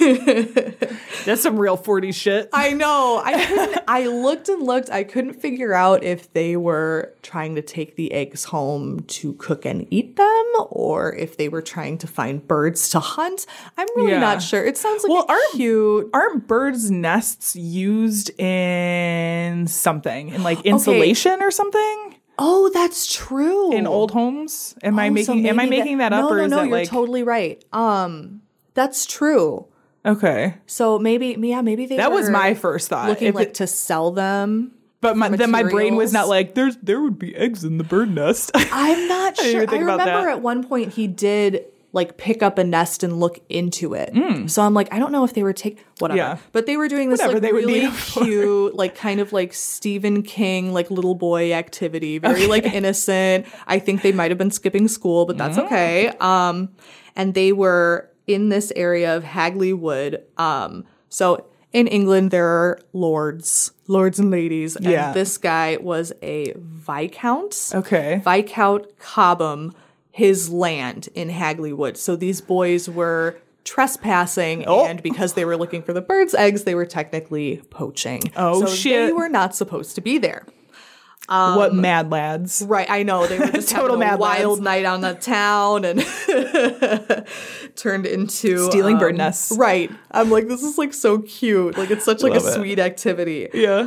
Speaker 4: That's some real forties shit.
Speaker 5: I know. I couldn't, I looked and looked. I couldn't figure out if they were trying to take the eggs home to cook and eat them, or if they were trying to find birds to hunt. I'm really
Speaker 4: Yeah.
Speaker 5: not sure. It sounds like
Speaker 4: Well,
Speaker 5: a
Speaker 4: aren't-
Speaker 5: cute.
Speaker 4: Aren't birds' nests used in something? In like insulation or something?
Speaker 5: Oh, that's true.
Speaker 4: In old homes? Am I
Speaker 5: Oh, so
Speaker 4: making am I
Speaker 5: maybe
Speaker 4: making that, up
Speaker 5: no,
Speaker 4: or
Speaker 5: no,
Speaker 4: is
Speaker 5: no,
Speaker 4: that
Speaker 5: you're
Speaker 4: like
Speaker 5: totally right. Um, that's true.
Speaker 4: okay?
Speaker 5: So maybe, yeah, maybe they
Speaker 4: That was
Speaker 5: were
Speaker 4: my first thought.
Speaker 5: looking
Speaker 4: If
Speaker 5: like
Speaker 4: it-
Speaker 5: to sell them.
Speaker 4: but my, then my brain was not
Speaker 5: materials.
Speaker 4: like there's there would be eggs in the bird nest.
Speaker 5: I'm not
Speaker 4: I didn't
Speaker 5: sure.
Speaker 4: even think
Speaker 5: I
Speaker 4: about
Speaker 5: remember
Speaker 4: that.
Speaker 5: at one point he did like pick up a nest and look into it.
Speaker 4: Mm.
Speaker 5: So I'm like, I don't know if they were take whatever,
Speaker 4: Yeah.
Speaker 5: but they were doing this
Speaker 4: Whatever
Speaker 5: like
Speaker 4: they would need
Speaker 5: really
Speaker 4: them for.
Speaker 5: cute, like kind of like Stephen King, like little boy activity, very like innocent. I think they might have been skipping school, but
Speaker 4: Mm.
Speaker 5: that's okay. Um, and they were in this area of Hagley Wood. Um, so in England there are lords, lords and ladies, and
Speaker 4: Yeah.
Speaker 5: this guy was a viscount.
Speaker 4: Okay.
Speaker 5: Viscount Cobham, his land in Hagley Wood. So these boys were trespassing,
Speaker 4: Oh.
Speaker 5: and because they were looking for the birds' eggs, they were technically poaching.
Speaker 4: Oh,
Speaker 5: so
Speaker 4: shit.
Speaker 5: They were not supposed to be there.
Speaker 4: what mad lads?
Speaker 5: Right, I know. They were just
Speaker 4: Total
Speaker 5: having a
Speaker 4: mad
Speaker 5: wild
Speaker 4: lads.
Speaker 5: night on the town and turned into
Speaker 4: Stealing bird
Speaker 5: um,
Speaker 4: nests.
Speaker 5: Right. I'm like, this is like so cute. Like it's such like
Speaker 4: Love
Speaker 5: a
Speaker 4: it.
Speaker 5: sweet activity.
Speaker 4: Yeah.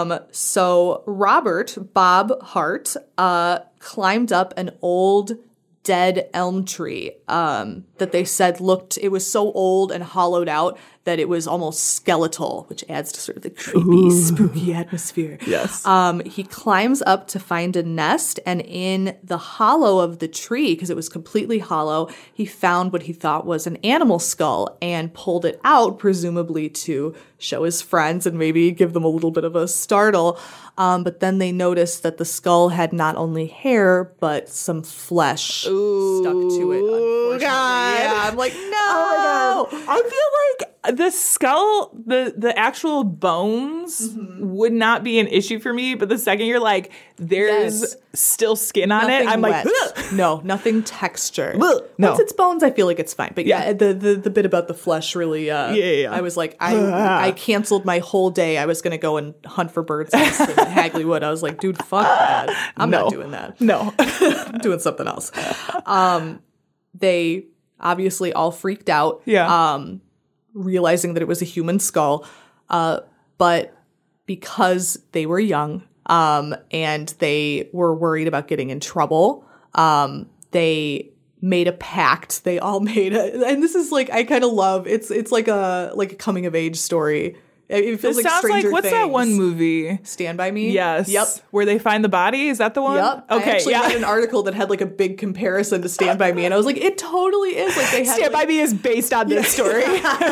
Speaker 5: So Robert Bob Hart uh, climbed up an old dead elm tree um, that they said looked, it was so old and hollowed out that it was almost skeletal, which adds to sort of the creepy, spooky atmosphere.
Speaker 4: Yes.
Speaker 5: Um, he climbs up to find a nest, and in the hollow of the tree, because it was completely hollow, he found what he thought was an animal skull and pulled it out, presumably to show his friends and maybe give them a little bit of a startle. Um, but then they noticed that the skull had not only hair, but some flesh stuck to it, unfortunately.
Speaker 4: God.
Speaker 5: Yeah, I'm like, no!
Speaker 4: Oh my God. I feel like the skull, the the actual bones
Speaker 5: Mm-hmm.
Speaker 4: would not be an issue for me, but the second you're like, there's
Speaker 5: Yes.
Speaker 4: still skin on
Speaker 5: Nothing
Speaker 4: it, I'm
Speaker 5: wet.
Speaker 4: like, "Ugh."
Speaker 5: no, nothing texture.
Speaker 4: Ugh. No.
Speaker 5: Once it's bones, I feel like it's fine. But yeah,
Speaker 4: Yeah.
Speaker 5: the, the the bit about the flesh really, uh,
Speaker 4: Yeah, yeah, yeah.
Speaker 5: I was like, I I canceled my whole day. I was gonna go and hunt for birds nests in Hagley Wood. I was like, dude, fuck that. I'm
Speaker 4: No.
Speaker 5: not doing that.
Speaker 4: No.
Speaker 5: I'm doing something else. Um, they obviously all freaked out.
Speaker 4: Yeah.
Speaker 5: Um, realizing that it was a human skull. Uh, but because they were young, um, and they were worried about getting in trouble, um, they made a pact. They all made a, and this is like, I kind of love, it's, it's like a, like a coming of age story. It feels
Speaker 4: This
Speaker 5: like
Speaker 4: sounds like,
Speaker 5: Stranger
Speaker 4: what's that
Speaker 5: Things.
Speaker 4: one movie?
Speaker 5: Stand By Me?
Speaker 4: Yes.
Speaker 5: Yep.
Speaker 4: Where they find the body? Is that the one?
Speaker 5: Yep.
Speaker 4: Okay.
Speaker 5: I actually
Speaker 4: yeah.
Speaker 5: read an article that had like a big comparison to Stand By Me, and I was like, it totally is. Like they had
Speaker 4: Stand
Speaker 5: like,
Speaker 4: by Me is based on this story.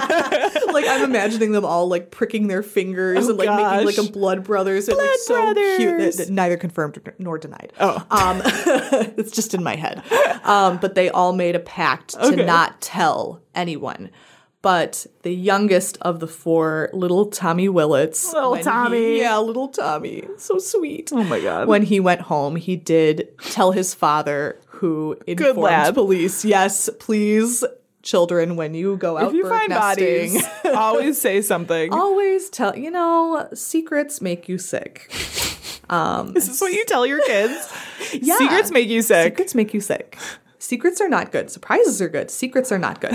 Speaker 5: like I'm imagining them all like pricking their fingers
Speaker 4: Oh,
Speaker 5: and like making like
Speaker 4: gosh.
Speaker 5: a blood brothers. They're like
Speaker 4: Blood
Speaker 5: so cute.
Speaker 4: brothers.
Speaker 5: That- that neither confirmed nor denied.
Speaker 4: Oh.
Speaker 5: Um, it's just in my head. Um, but they all made a pact to
Speaker 4: Okay.
Speaker 5: not tell anyone. But the youngest of the four, little Tommy Willits.
Speaker 4: Little
Speaker 5: when he-
Speaker 4: Tommy.
Speaker 5: yeah, little Tommy. So sweet.
Speaker 4: Oh my God.
Speaker 5: When he went home, he did tell his father, who informed
Speaker 4: lad.
Speaker 5: police, yes, please, children, when you go out
Speaker 4: If you
Speaker 5: bird
Speaker 4: find
Speaker 5: nesting,
Speaker 4: bodies, always say something.
Speaker 5: always tell, you know, secrets make you sick.
Speaker 4: This is what you tell your kids.
Speaker 5: Yeah.
Speaker 4: Secrets make you sick.
Speaker 5: Secrets make you sick. Secrets are not good. Surprises are good. Secrets are not good.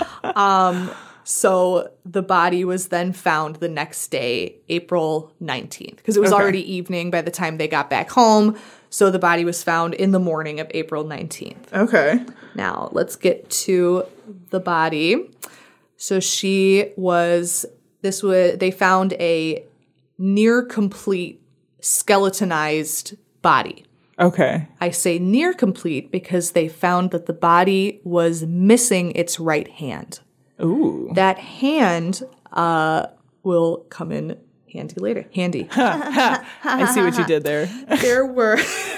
Speaker 5: um, so the body was then found the next day, April nineteenth, because it was
Speaker 4: Okay.
Speaker 5: already evening by the time they got back home. So the body was found in the morning of April nineteenth.
Speaker 4: Okay.
Speaker 5: Now, let's get to the body. So she was, this was, they found a near complete skeletonized body.
Speaker 4: Okay.
Speaker 5: I say near complete because they found that the body was missing its right hand.
Speaker 4: Ooh.
Speaker 5: That hand uh, will come in handy later. Handy.
Speaker 4: I see what you did there.
Speaker 5: there were,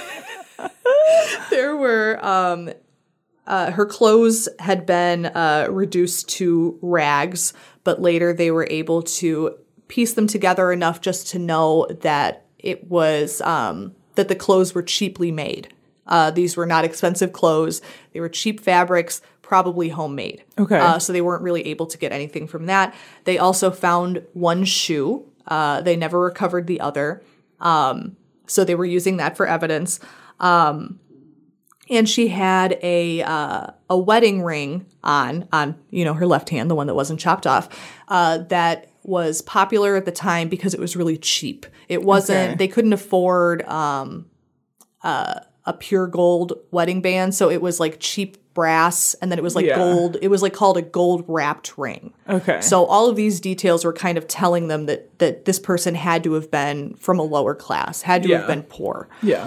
Speaker 5: there were, um, uh, her clothes had been uh, reduced to rags, but later they were able to piece them together enough just to know that it was, um, that the clothes were cheaply made. Uh, these were not expensive clothes. They were cheap fabrics, probably homemade.
Speaker 4: Okay.
Speaker 5: Uh, so they weren't really able to get anything from that. They also found one shoe. Uh, they never recovered the other. Um, so they were using that for evidence. Um, and she had a uh, a wedding ring on, on, you know, her left hand, the one that wasn't chopped off, uh, that was popular at the time because it was really cheap. It wasn't,
Speaker 4: Okay.
Speaker 5: they couldn't afford um, uh, a pure gold wedding band. So it was like cheap brass, and then it was like
Speaker 4: Yeah.
Speaker 5: gold. It was like called a gold wrapped ring.
Speaker 4: Okay.
Speaker 5: So all of these details were kind of telling them that that this person had to have been from a lower class, had to
Speaker 4: Yeah.
Speaker 5: have been poor.
Speaker 4: Yeah.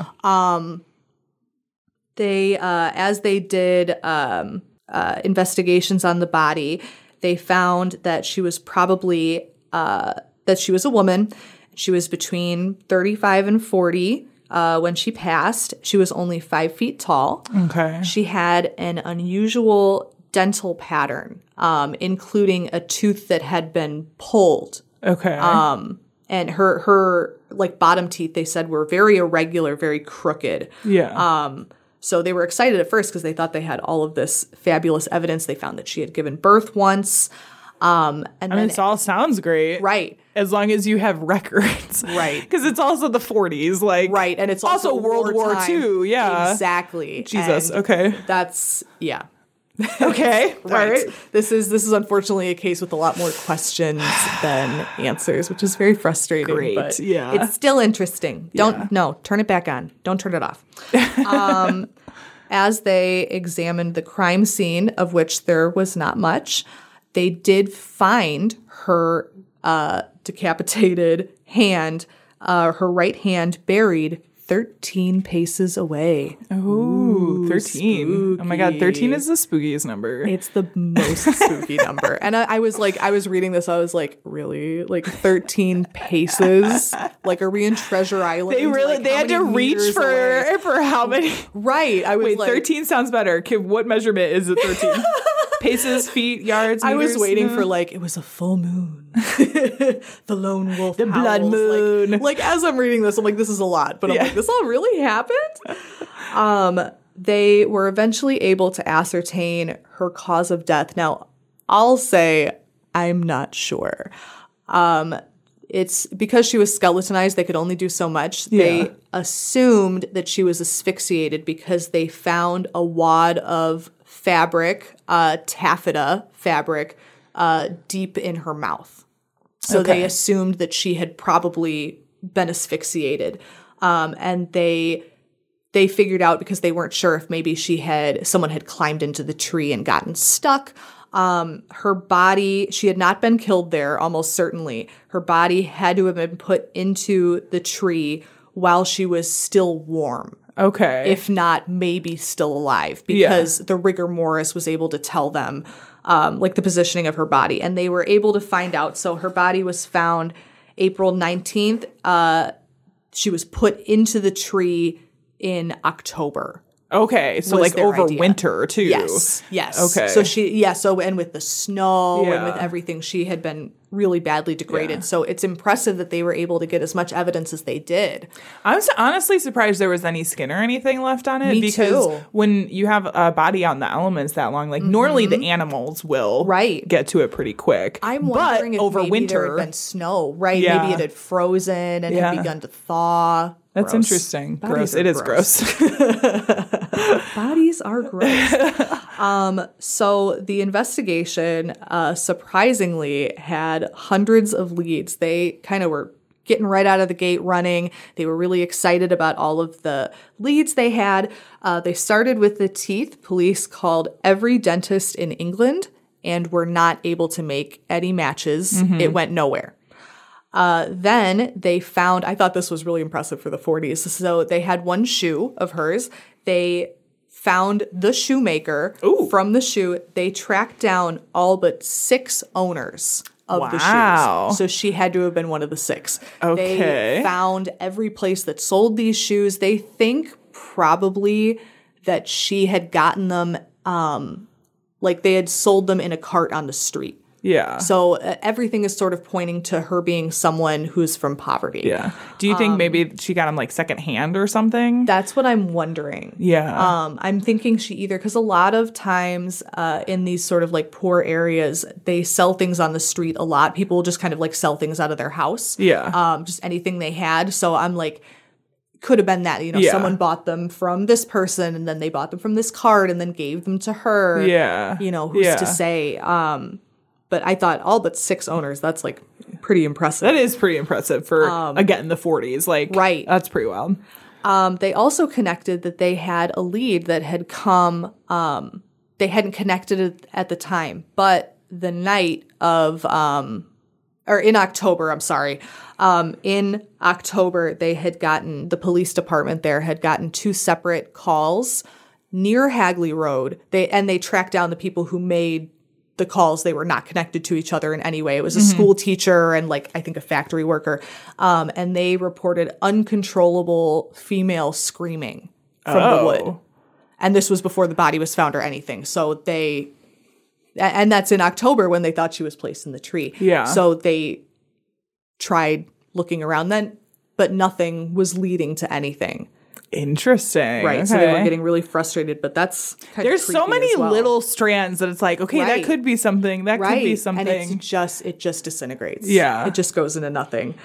Speaker 5: They, uh, as they did um, uh, investigations on the body, they found that she was probably uh, that she was a woman. She was between thirty-five and forty uh, when she passed. She was only five feet tall.
Speaker 4: Okay.
Speaker 5: She had an unusual dental pattern, um, including a tooth that had been pulled.
Speaker 4: Okay.
Speaker 5: Um, and her her like bottom teeth, they said, were very irregular, very crooked.
Speaker 4: yeah.
Speaker 5: Um, so they were excited at first because they thought they had all of this fabulous evidence. They found that she had given birth once. Um, and
Speaker 4: I mean,
Speaker 5: then,
Speaker 4: it all sounds great.
Speaker 5: right,
Speaker 4: As long as you have records.
Speaker 5: Right.
Speaker 4: Because it's also the forties. Like,
Speaker 5: right. And it's also,
Speaker 4: also World War
Speaker 5: wartime.
Speaker 4: Two. Yeah.
Speaker 5: Exactly.
Speaker 4: Jesus.
Speaker 5: And
Speaker 4: Okay.
Speaker 5: That's, yeah.
Speaker 4: Okay. All
Speaker 5: Right.
Speaker 4: right.
Speaker 5: This is this is unfortunately a case with a lot more questions than answers, which is very frustrating.
Speaker 4: Great,
Speaker 5: But
Speaker 4: yeah.
Speaker 5: it's still interesting. Don't
Speaker 4: Yeah.
Speaker 5: no, turn it back on. Don't turn it off. Um, as they examined the crime scene, of which there was not much, they did find her uh, decapitated hand, uh, her right hand buried thirteen paces away.
Speaker 4: Ooh, thirteen. Oh my God. thirteen
Speaker 5: spooky.
Speaker 4: is the spookiest number.
Speaker 5: It's the most spooky number. And I, I was like, I was reading this, I was like, really? Like thirteen paces? Like, are we in Treasure Island?
Speaker 4: They really,
Speaker 5: Like,
Speaker 4: they
Speaker 5: how
Speaker 4: had to
Speaker 5: many
Speaker 4: reach
Speaker 5: meters
Speaker 4: for,
Speaker 5: away?
Speaker 4: for how many?
Speaker 5: Right. I was
Speaker 4: Wait,
Speaker 5: like,
Speaker 4: thirteen sounds better. Okay, what measurement is it thirteen? Paces, feet, yards,
Speaker 5: I was
Speaker 4: meters?
Speaker 5: waiting
Speaker 4: No.
Speaker 5: for like, it was a full moon. The lone wolf. The
Speaker 4: blood moon.
Speaker 5: Like, like, as I'm reading this, I'm like, this is a lot. But I'm
Speaker 4: Yeah.
Speaker 5: like, this all really happened? um, they were eventually able to ascertain her cause of death. Now, I'll say I'm not sure. Um, it's because she was skeletonized, they could only do so much.
Speaker 4: Yeah.
Speaker 5: They assumed that she was asphyxiated because they found a wad of fabric, uh, taffeta fabric, uh, deep in her mouth. So
Speaker 4: Okay.
Speaker 5: they assumed that she had probably been asphyxiated. Um, and they they figured out, because they weren't sure if maybe she had someone had climbed into the tree and gotten stuck. Um, her body, she had not been killed there, almost certainly. Her body had to have been put into the tree while she was still warm.
Speaker 4: Okay.
Speaker 5: If not, maybe still alive, because the rigor mortis was able to tell them, um, like, the positioning of her body. And they were able to find out. So her body was found April nineteenth. Uh, she was put into the tree in October.
Speaker 4: Okay, so
Speaker 5: was
Speaker 4: like
Speaker 5: their
Speaker 4: over
Speaker 5: idea.
Speaker 4: winter too.
Speaker 5: Yes, yes.
Speaker 4: Okay.
Speaker 5: So she, yeah, so, and with the snow and
Speaker 4: Yeah.
Speaker 5: with everything, she had been really badly degraded.
Speaker 4: Yeah.
Speaker 5: So it's impressive that they were able to get as much evidence as they did.
Speaker 4: I'm s- honestly surprised there was any skin or anything left on it.
Speaker 5: Me
Speaker 4: because
Speaker 5: too.
Speaker 4: when you have a body on the elements that long, like normally the animals will
Speaker 5: Mm-hmm. Right.
Speaker 4: get to it pretty quick.
Speaker 5: I'm
Speaker 4: but
Speaker 5: wondering if
Speaker 4: over
Speaker 5: maybe
Speaker 4: winter,
Speaker 5: there had been snow, right?
Speaker 4: Yeah.
Speaker 5: Maybe it had frozen and
Speaker 4: Yeah.
Speaker 5: had begun to thaw.
Speaker 4: that's
Speaker 5: Gross.
Speaker 4: interesting.
Speaker 5: Bodies
Speaker 4: Gross.
Speaker 5: are
Speaker 4: It is gross.
Speaker 5: Bodies are gross. um, so the investigation, uh, surprisingly, had hundreds of leads. They kind of were getting right out of the gate running. They were really excited about all of the leads they had. Uh, they started with the teeth. Police called every dentist in England and were not able to make any matches. It went nowhere. Uh, then they found, I thought this was really impressive for the forties. So they had one shoe of hers. They found the shoemaker
Speaker 4: Ooh.
Speaker 5: from the shoe. They tracked down all but six owners of
Speaker 4: Wow.
Speaker 5: the shoes. So she had to have been one of the six.
Speaker 4: Okay.
Speaker 5: They found every place that sold these shoes. They think probably that she had gotten them, um, like they had sold them in a cart on the street.
Speaker 4: Yeah.
Speaker 5: So uh, everything is sort of pointing to her being someone who's from poverty.
Speaker 4: Yeah. Do you think
Speaker 5: Um,
Speaker 4: maybe she got him like secondhand or something?
Speaker 5: That's what I'm wondering.
Speaker 4: Yeah.
Speaker 5: Um, I'm thinking she either, because a lot of times uh, in these sort of like poor areas, they sell things on the street a lot. People just kind of like sell things out of their house.
Speaker 4: Yeah.
Speaker 5: Um, just anything they had. So I'm like, could have been that, you know,
Speaker 4: Yeah.
Speaker 5: someone bought them from this person and then they bought them from this card and then gave them to her.
Speaker 4: Yeah.
Speaker 5: You know, who's
Speaker 4: Yeah.
Speaker 5: to say? Um, but I thought all but six owners, that's like pretty impressive.
Speaker 4: That is pretty impressive for, again, the forties. Like,
Speaker 5: right.
Speaker 4: That's pretty wild.
Speaker 5: Um, they also connected that they had a lead that had come, um, they hadn't connected it at the time, but the night of, um, or in October, I'm sorry, um, in October, they had gotten, the police department there had gotten two separate calls near Hagley Road. They, and they tracked down the people who made the calls. They were not connected to each other in any way. It was a school teacher and like, I think a factory worker. Um, and they reported uncontrollable female screaming from
Speaker 4: Oh.
Speaker 5: the wood. And this was before the body was found or anything. So they, a- and that's in October when they thought she was placed in the tree.
Speaker 4: Yeah.
Speaker 5: So they tried looking around then, but nothing was leading to anything.
Speaker 4: Interesting.
Speaker 5: Right. So they were
Speaker 4: Okay.
Speaker 5: getting really frustrated, but that's kind
Speaker 4: There's
Speaker 5: of
Speaker 4: so
Speaker 5: creepy
Speaker 4: many
Speaker 5: as well.
Speaker 4: little strands that it's like, okay,
Speaker 5: Right.
Speaker 4: that could be something. That
Speaker 5: right.
Speaker 4: could be something.
Speaker 5: And it's just, it just disintegrates.
Speaker 4: Yeah.
Speaker 5: It just goes into nothing.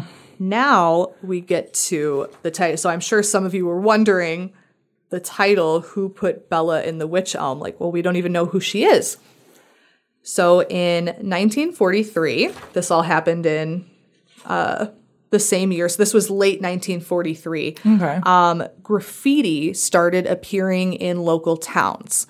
Speaker 5: Now we get to the title. So I'm sure some of you were wondering the title, Who Put Bella in the Witch Elm? Like, well, we don't even know who she is. So in nineteen forty-three, this all happened in uh, the same year. So this was late nineteen forty-three.
Speaker 4: Okay.
Speaker 5: Um, graffiti started appearing in local towns.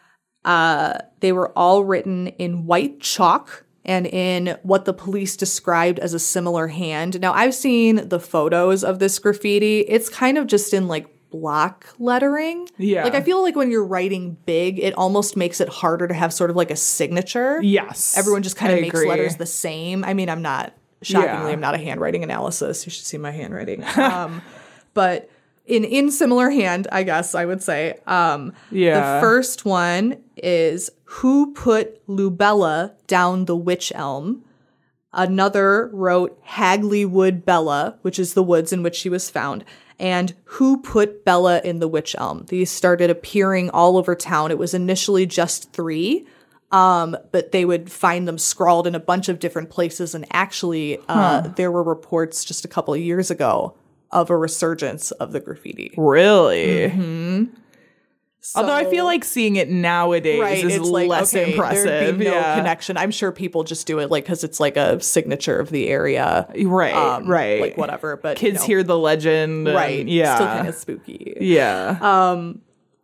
Speaker 5: Uh, they were all written in white chalk and in what the police described as a similar hand. Now, I've seen the photos of this graffiti. It's kind of just in like block lettering.
Speaker 4: Yeah.
Speaker 5: Like I feel like when you're writing big, it almost makes it harder to have sort of like a signature.
Speaker 4: Yes.
Speaker 5: Everyone just kind of
Speaker 4: I
Speaker 5: makes
Speaker 4: agree.
Speaker 5: letters the same. I mean, I'm not, shockingly,
Speaker 4: Yeah.
Speaker 5: I'm not a handwriting analysis. You should see my handwriting. Um, but in, in similar hand, I guess I would say, um,
Speaker 4: Yeah.
Speaker 5: the first one is Who Put Lubella Down the Witch Elm? Another wrote Hagley Wood Bella, which is the woods in which she was found, and Who Put Bella in the Witch Elm? These started appearing all over town. It was initially just three, um, but they would find them scrawled in a bunch of different places. And actually, uh, there were reports just a couple of years ago of a resurgence of the graffiti.
Speaker 4: Really?
Speaker 5: Mm-hmm.
Speaker 4: Although I
Speaker 5: So-
Speaker 4: feel like seeing it nowadays
Speaker 5: Right,
Speaker 4: is
Speaker 5: it's like
Speaker 4: less
Speaker 5: okay,
Speaker 4: impressive.
Speaker 5: There'd be no
Speaker 4: yeah.
Speaker 5: connection. I'm sure people just do it like because it's like a signature of the area,
Speaker 4: Right,
Speaker 5: um,
Speaker 4: right.
Speaker 5: like whatever. But you
Speaker 4: Kids
Speaker 5: know,
Speaker 4: hear the legend. and-
Speaker 5: right?
Speaker 4: Yeah.
Speaker 5: Still kind of spooky.
Speaker 4: yeah.
Speaker 5: Um,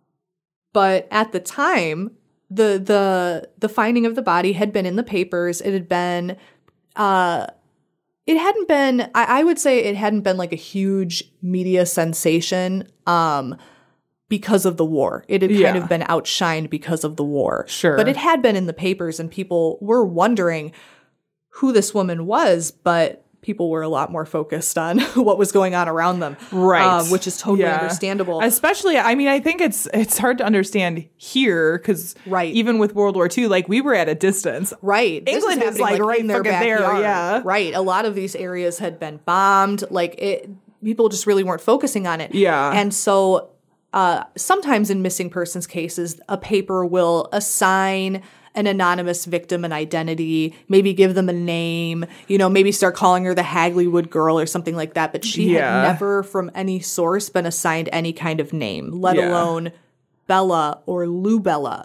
Speaker 5: but at the time, the the the finding of the body had been in the papers. It had been, uh, it hadn't been. I, I would say it hadn't been like a huge media sensation. Um. Because of the war. It had kind
Speaker 4: Yeah.
Speaker 5: of been outshined because of the war.
Speaker 4: Sure.
Speaker 5: But it had been in the papers and people were wondering who this woman was, but people were a lot more focused on what was going on around them.
Speaker 4: Right.
Speaker 5: um, which is totally
Speaker 4: Yeah.
Speaker 5: understandable.
Speaker 4: Especially, I mean, I think it's it's hard to understand here because
Speaker 5: Right.
Speaker 4: even with World War Two, like we were at a distance.
Speaker 5: Right. This
Speaker 4: England is,
Speaker 5: happening,
Speaker 4: like, right
Speaker 5: in their
Speaker 4: fucking there,
Speaker 5: backyard.
Speaker 4: yeah.
Speaker 5: Right. A lot of these areas had been bombed. Like it, people just really weren't focusing on it.
Speaker 4: Yeah.
Speaker 5: And so uh, sometimes in missing persons cases, a paper will assign an anonymous victim an identity, maybe give them a name, you know, maybe start calling her the Hagley Wood Girl or something like that. But she
Speaker 4: Yeah.
Speaker 5: had never from any source been assigned any kind of name, let
Speaker 4: Yeah.
Speaker 5: alone Bella or Lubella.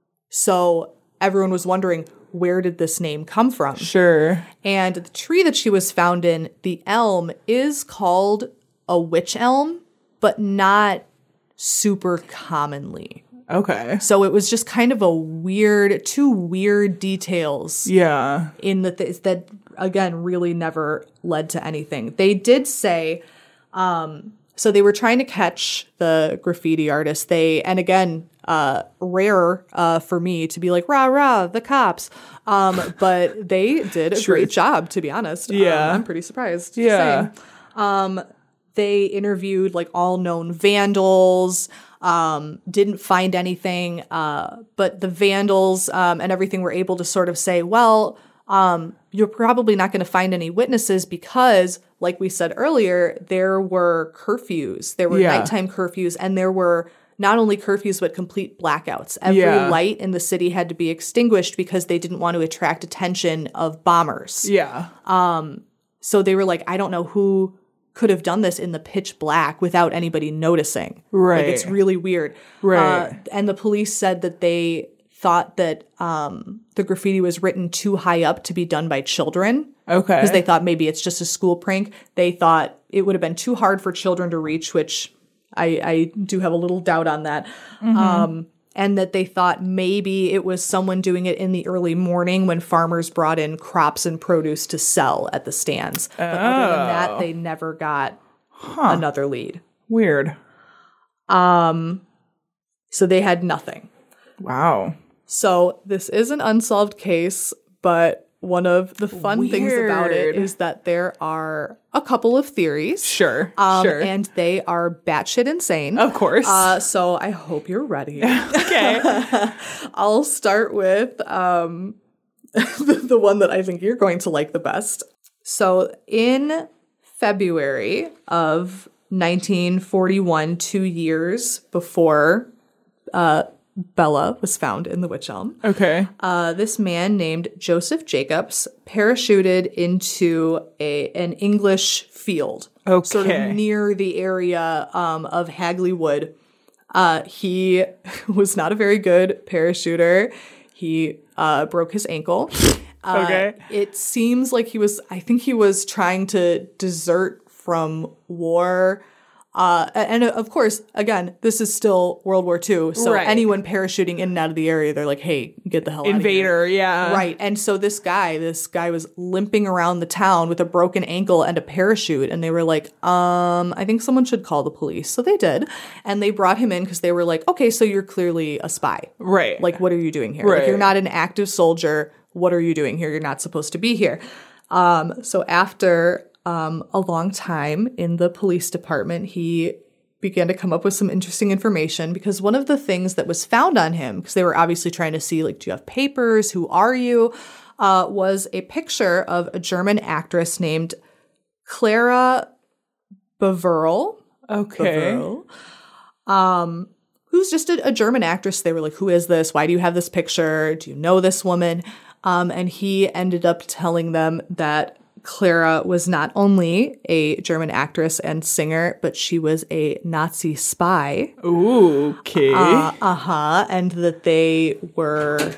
Speaker 5: So everyone was wondering, where did this name come from?
Speaker 4: Sure.
Speaker 5: And the tree that she was found in, the elm, is called a witch elm, but not super commonly.
Speaker 4: Okay.
Speaker 5: So it was just kind of a weird, two weird details
Speaker 4: Yeah.
Speaker 5: in the th- that again really never led to anything. They did say, um, so they were trying to catch the graffiti artist. They and again, uh, rare uh, for me to be like rah rah the cops, um, but they did a great job. To be honest,
Speaker 4: Yeah.
Speaker 5: um, I'm pretty surprised. just
Speaker 4: Yeah.
Speaker 5: saying. Um, they interviewed like all known vandals. um, didn't find anything. Uh, but the vandals um, and everything were able to sort of say, well, um, you're probably not going to find any witnesses because, like we said earlier, there were curfews. There were
Speaker 4: Yeah.
Speaker 5: nighttime curfews, and there were not only curfews, but complete blackouts. Every
Speaker 4: Yeah.
Speaker 5: light in the city had to be extinguished because they didn't want to attract attention of bombers.
Speaker 4: Yeah.
Speaker 5: So they were like, I don't know who could have done this in the pitch black without anybody noticing.
Speaker 4: Right.
Speaker 5: Like, it's really weird.
Speaker 4: Right.
Speaker 5: Uh, and the police said that they thought that um, the graffiti was written too high up to be done by children.
Speaker 4: Okay.
Speaker 5: Because they thought maybe it's just a school prank. They thought it would have been too hard for children to reach, which I, I do have a little doubt on that.
Speaker 4: Mm-hmm.
Speaker 5: Um, and that they thought maybe it was someone doing it in the early morning when farmers brought in crops and produce to sell at the stands. But other than that, they never got another lead.
Speaker 4: Weird.
Speaker 5: So they had nothing.
Speaker 4: Wow.
Speaker 5: So this is an unsolved case, but one of the fun things about it
Speaker 4: Weird.
Speaker 5: is that there are a couple of theories.
Speaker 4: Sure.
Speaker 5: Um,
Speaker 4: sure.
Speaker 5: And they are batshit insane.
Speaker 4: of course.
Speaker 5: Uh, so I hope you're ready.
Speaker 4: okay.
Speaker 5: I'll start with um, the, the one that I think you're going to like the best. So in February of nineteen forty-one, two years before uh, Bella was found in the Wych Elm,
Speaker 4: Okay.
Speaker 5: uh, this man named Joseph Jacobs parachuted into a an English field, sort
Speaker 4: Okay.
Speaker 5: of near the area um, of Hagley Wood. Uh, he was not a very good parachuter. He uh, broke his ankle. Uh,
Speaker 4: Okay.
Speaker 5: It seems like he was, I think he was trying to desert from war. Uh, and uh, of course, again, this is still World War Two. So
Speaker 4: Right.
Speaker 5: anyone parachuting in and out of the area, they're like, hey, get the hell out of here.
Speaker 4: Invader. Yeah.
Speaker 5: Right. And so this guy, this guy was limping around the town with a broken ankle and a parachute. And they were like, um, I think someone should call the police. So they did. And they brought him in because they were like, okay, so you're clearly a spy.
Speaker 4: Right.
Speaker 5: Like, what are you doing here? Like,
Speaker 4: Right.
Speaker 5: you're not an active soldier. What are you doing here? You're not supposed to be here. Um, so after um, a long time in the police department, he began to come up with some interesting information because one of the things that was found on him, because they were obviously trying to see, like, do you have papers? Who are you? Uh, was a picture of a German actress named Clara Baverl.
Speaker 4: Okay.
Speaker 5: Baverl. Um, who's just a, a German actress. They were like, who is this? Why do you have this picture? Do you know this woman? Um, and he ended up telling them that Clara was not only a German actress and singer, but she was a Nazi spy.
Speaker 4: Ooh, okay.
Speaker 5: Uh, uh-huh. And that they were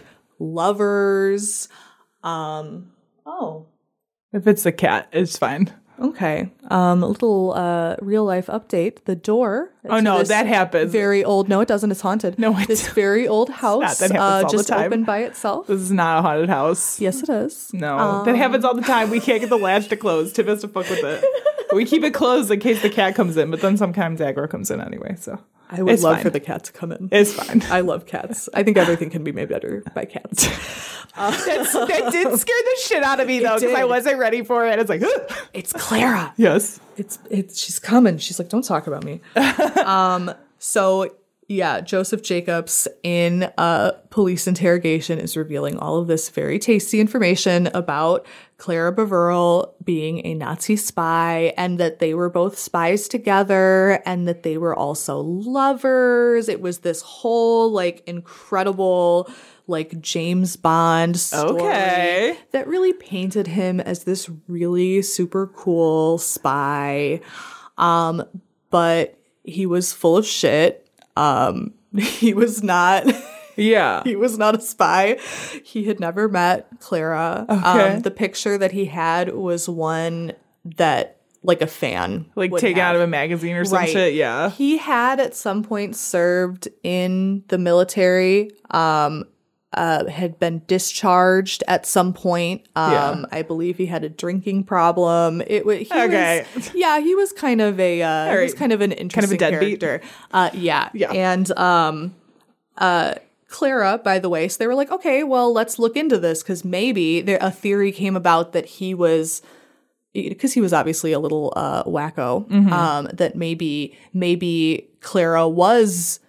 Speaker 5: lovers. Um, oh,
Speaker 4: if it's a cat, it's fine.
Speaker 5: okay. Um, a little uh, real life update. The door.
Speaker 4: Oh,
Speaker 5: to
Speaker 4: no,
Speaker 5: this
Speaker 4: that happens.
Speaker 5: Very old. No, it doesn't. It's haunted.
Speaker 4: No, it
Speaker 5: This very old house
Speaker 4: That happens
Speaker 5: uh,
Speaker 4: all the
Speaker 5: just
Speaker 4: time.
Speaker 5: opened by itself.
Speaker 4: This is not a haunted house.
Speaker 5: Yes, it is.
Speaker 4: No, that happens all the time. We can't get the latch to close. Tim has to fuck with it. We keep it closed in case the cat comes in, but then sometimes Aggro comes in anyway, so
Speaker 5: I would
Speaker 4: it's
Speaker 5: love
Speaker 4: fine.
Speaker 5: for the cat to come in.
Speaker 4: It's fine.
Speaker 5: I love cats. I think everything can be made better by cats.
Speaker 4: That's, that did scare the shit out of me, though, because I
Speaker 5: did.
Speaker 4: wasn't ready for it. It's like,
Speaker 5: It's Clara.
Speaker 4: yes.
Speaker 5: It's it's she's coming. She's like, don't talk about me. um. So yeah, Joseph Jacobs in a police interrogation is revealing all of this very tasty information about Clara Baverl being a Nazi spy and that they were both spies together and that they were also lovers. It was this whole like incredible like James Bond story
Speaker 4: Okay.
Speaker 5: that really painted him as this really super cool spy. Um, but he was full of shit. Um, he was not,
Speaker 4: Yeah.
Speaker 5: he was not a spy. He had never met Clara.
Speaker 4: Okay.
Speaker 5: Um, the picture that he had was one that like a fan
Speaker 4: Like
Speaker 5: would
Speaker 4: taken out
Speaker 5: have.
Speaker 4: of a magazine or some
Speaker 5: Right.
Speaker 4: shit. Yeah.
Speaker 5: He had at some point served in the military, um, uh, had been discharged at some point. Um,
Speaker 4: Yeah.
Speaker 5: I believe he had a drinking problem. It wa- he
Speaker 4: Okay.
Speaker 5: was, yeah, he was kind of a, uh, he was
Speaker 4: right.
Speaker 5: kind of an interesting
Speaker 4: deadbeat.
Speaker 5: character. Uh, yeah.
Speaker 4: Yeah.
Speaker 5: And, um, uh, Clara, by the way, so they were like, okay, well, let's look into this because maybe there, a theory came about that he was, because he was obviously a little uh, wacko,
Speaker 4: Mm-hmm.
Speaker 5: um, that maybe maybe Clara was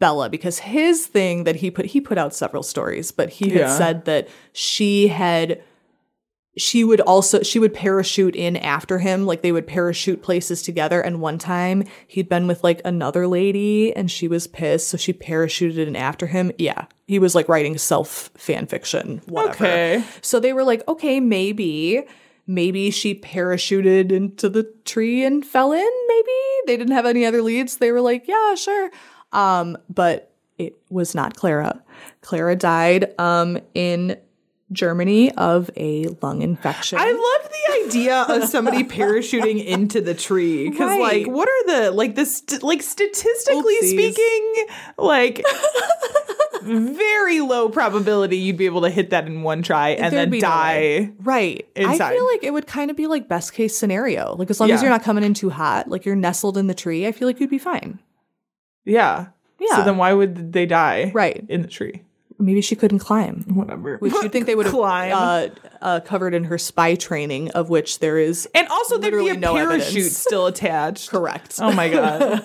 Speaker 5: Bella, because his thing that he put, he put out several stories, but he had
Speaker 4: Yeah.
Speaker 5: said that she had, she would also, she would parachute in after him. Like they would parachute places together. And one time he'd been with like another lady and she was pissed. So she parachuted in after him. Yeah. He was like writing self fan fiction, whatever.
Speaker 4: Okay.
Speaker 5: So they were like, okay, maybe, maybe she parachuted into the tree and fell in. Maybe they didn't have any other leads. They were like, yeah, sure. Um, but it was not Clara. Clara died, um, in Germany of a lung infection.
Speaker 4: I love the idea of somebody parachuting into the tree because,
Speaker 5: Right.
Speaker 4: like, what are the like this st- like statistically
Speaker 5: Oopsies.
Speaker 4: speaking, like very low probability you'd be able to hit that in one try and
Speaker 5: There'd
Speaker 4: then
Speaker 5: be no way.
Speaker 4: die.
Speaker 5: Right.
Speaker 4: inside.
Speaker 5: I feel like it would kind of be like best case scenario. Like as long as
Speaker 4: Yeah.
Speaker 5: you're not coming in too hot, like you're nestled in the tree, I feel like you'd be fine.
Speaker 4: Yeah.
Speaker 5: Yeah.
Speaker 4: So then why would they die?
Speaker 5: Right.
Speaker 4: In the tree.
Speaker 5: Maybe she couldn't climb.
Speaker 4: Whatever.
Speaker 5: Which you'd think they would have
Speaker 4: Climb.
Speaker 5: uh, uh, covered in her spy training, of which there is
Speaker 4: And also there'd be
Speaker 5: literally
Speaker 4: a
Speaker 5: no
Speaker 4: parachute
Speaker 5: evidence.
Speaker 4: still attached.
Speaker 5: correct.
Speaker 4: Oh my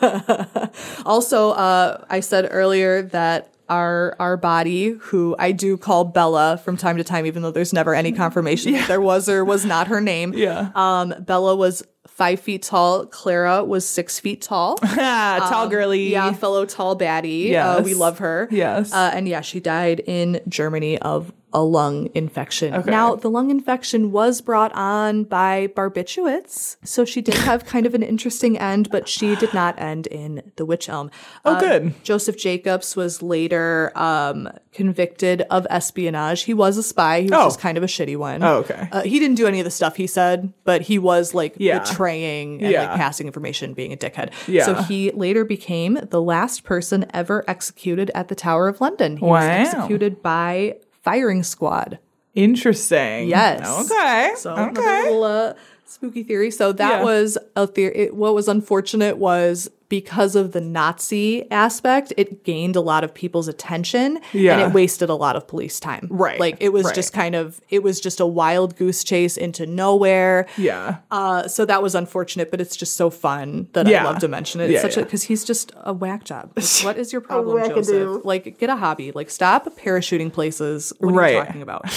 Speaker 4: god.
Speaker 5: Also, uh, I said earlier that our our body, who I do call Bella from time to time, even though there's never any confirmation that there was or was not her name.
Speaker 4: Yeah.
Speaker 5: Um, Bella was five feet tall. Clara was six feet tall.
Speaker 4: Tall girly.
Speaker 5: Yeah, fellow tall baddie. Uh,
Speaker 4: Yes.
Speaker 5: we love her.
Speaker 4: Yes.
Speaker 5: Uh, and yeah, she died in Germany of a lung infection.
Speaker 4: Okay.
Speaker 5: Now, the lung infection was brought on by barbiturates, so she did have kind of an interesting end, but she did not end in the Wych Elm.
Speaker 4: Oh,
Speaker 5: Uh,
Speaker 4: good.
Speaker 5: Joseph Jacobs was later um, convicted of espionage. He was a spy. He was
Speaker 4: Oh.
Speaker 5: just kind of a shitty one.
Speaker 4: Oh, okay.
Speaker 5: Uh, he didn't do any of the stuff he said, but he was like
Speaker 4: Yeah.
Speaker 5: betraying and
Speaker 4: Yeah.
Speaker 5: like passing information, being a dickhead.
Speaker 4: Yeah.
Speaker 5: So he later became the last person ever executed at the Tower of London. He
Speaker 4: Wow.
Speaker 5: was executed by firing squad.
Speaker 4: Interesting.
Speaker 5: Yes.
Speaker 4: Okay.
Speaker 5: So
Speaker 4: okay.
Speaker 5: another little uh, spooky theory. So that
Speaker 4: Yeah.
Speaker 5: was a theory. What was unfortunate was because of the Nazi aspect, it gained a lot of people's attention
Speaker 4: Yeah.
Speaker 5: and it wasted a lot of police time.
Speaker 4: Right,
Speaker 5: Like it was
Speaker 4: right.
Speaker 5: just kind of, it was just a wild goose chase into nowhere.
Speaker 4: Yeah.
Speaker 5: Uh, so that was unfortunate, but it's just so fun that
Speaker 4: Yeah.
Speaker 5: I love to mention it. It's
Speaker 4: Yeah,
Speaker 5: such a
Speaker 4: yeah.
Speaker 5: because he's just a whack job. Like, what is your problem,
Speaker 4: wackadoo.
Speaker 5: Joseph? Like, get a hobby. Like, stop parachuting places. What are
Speaker 4: Right.
Speaker 5: you talking about?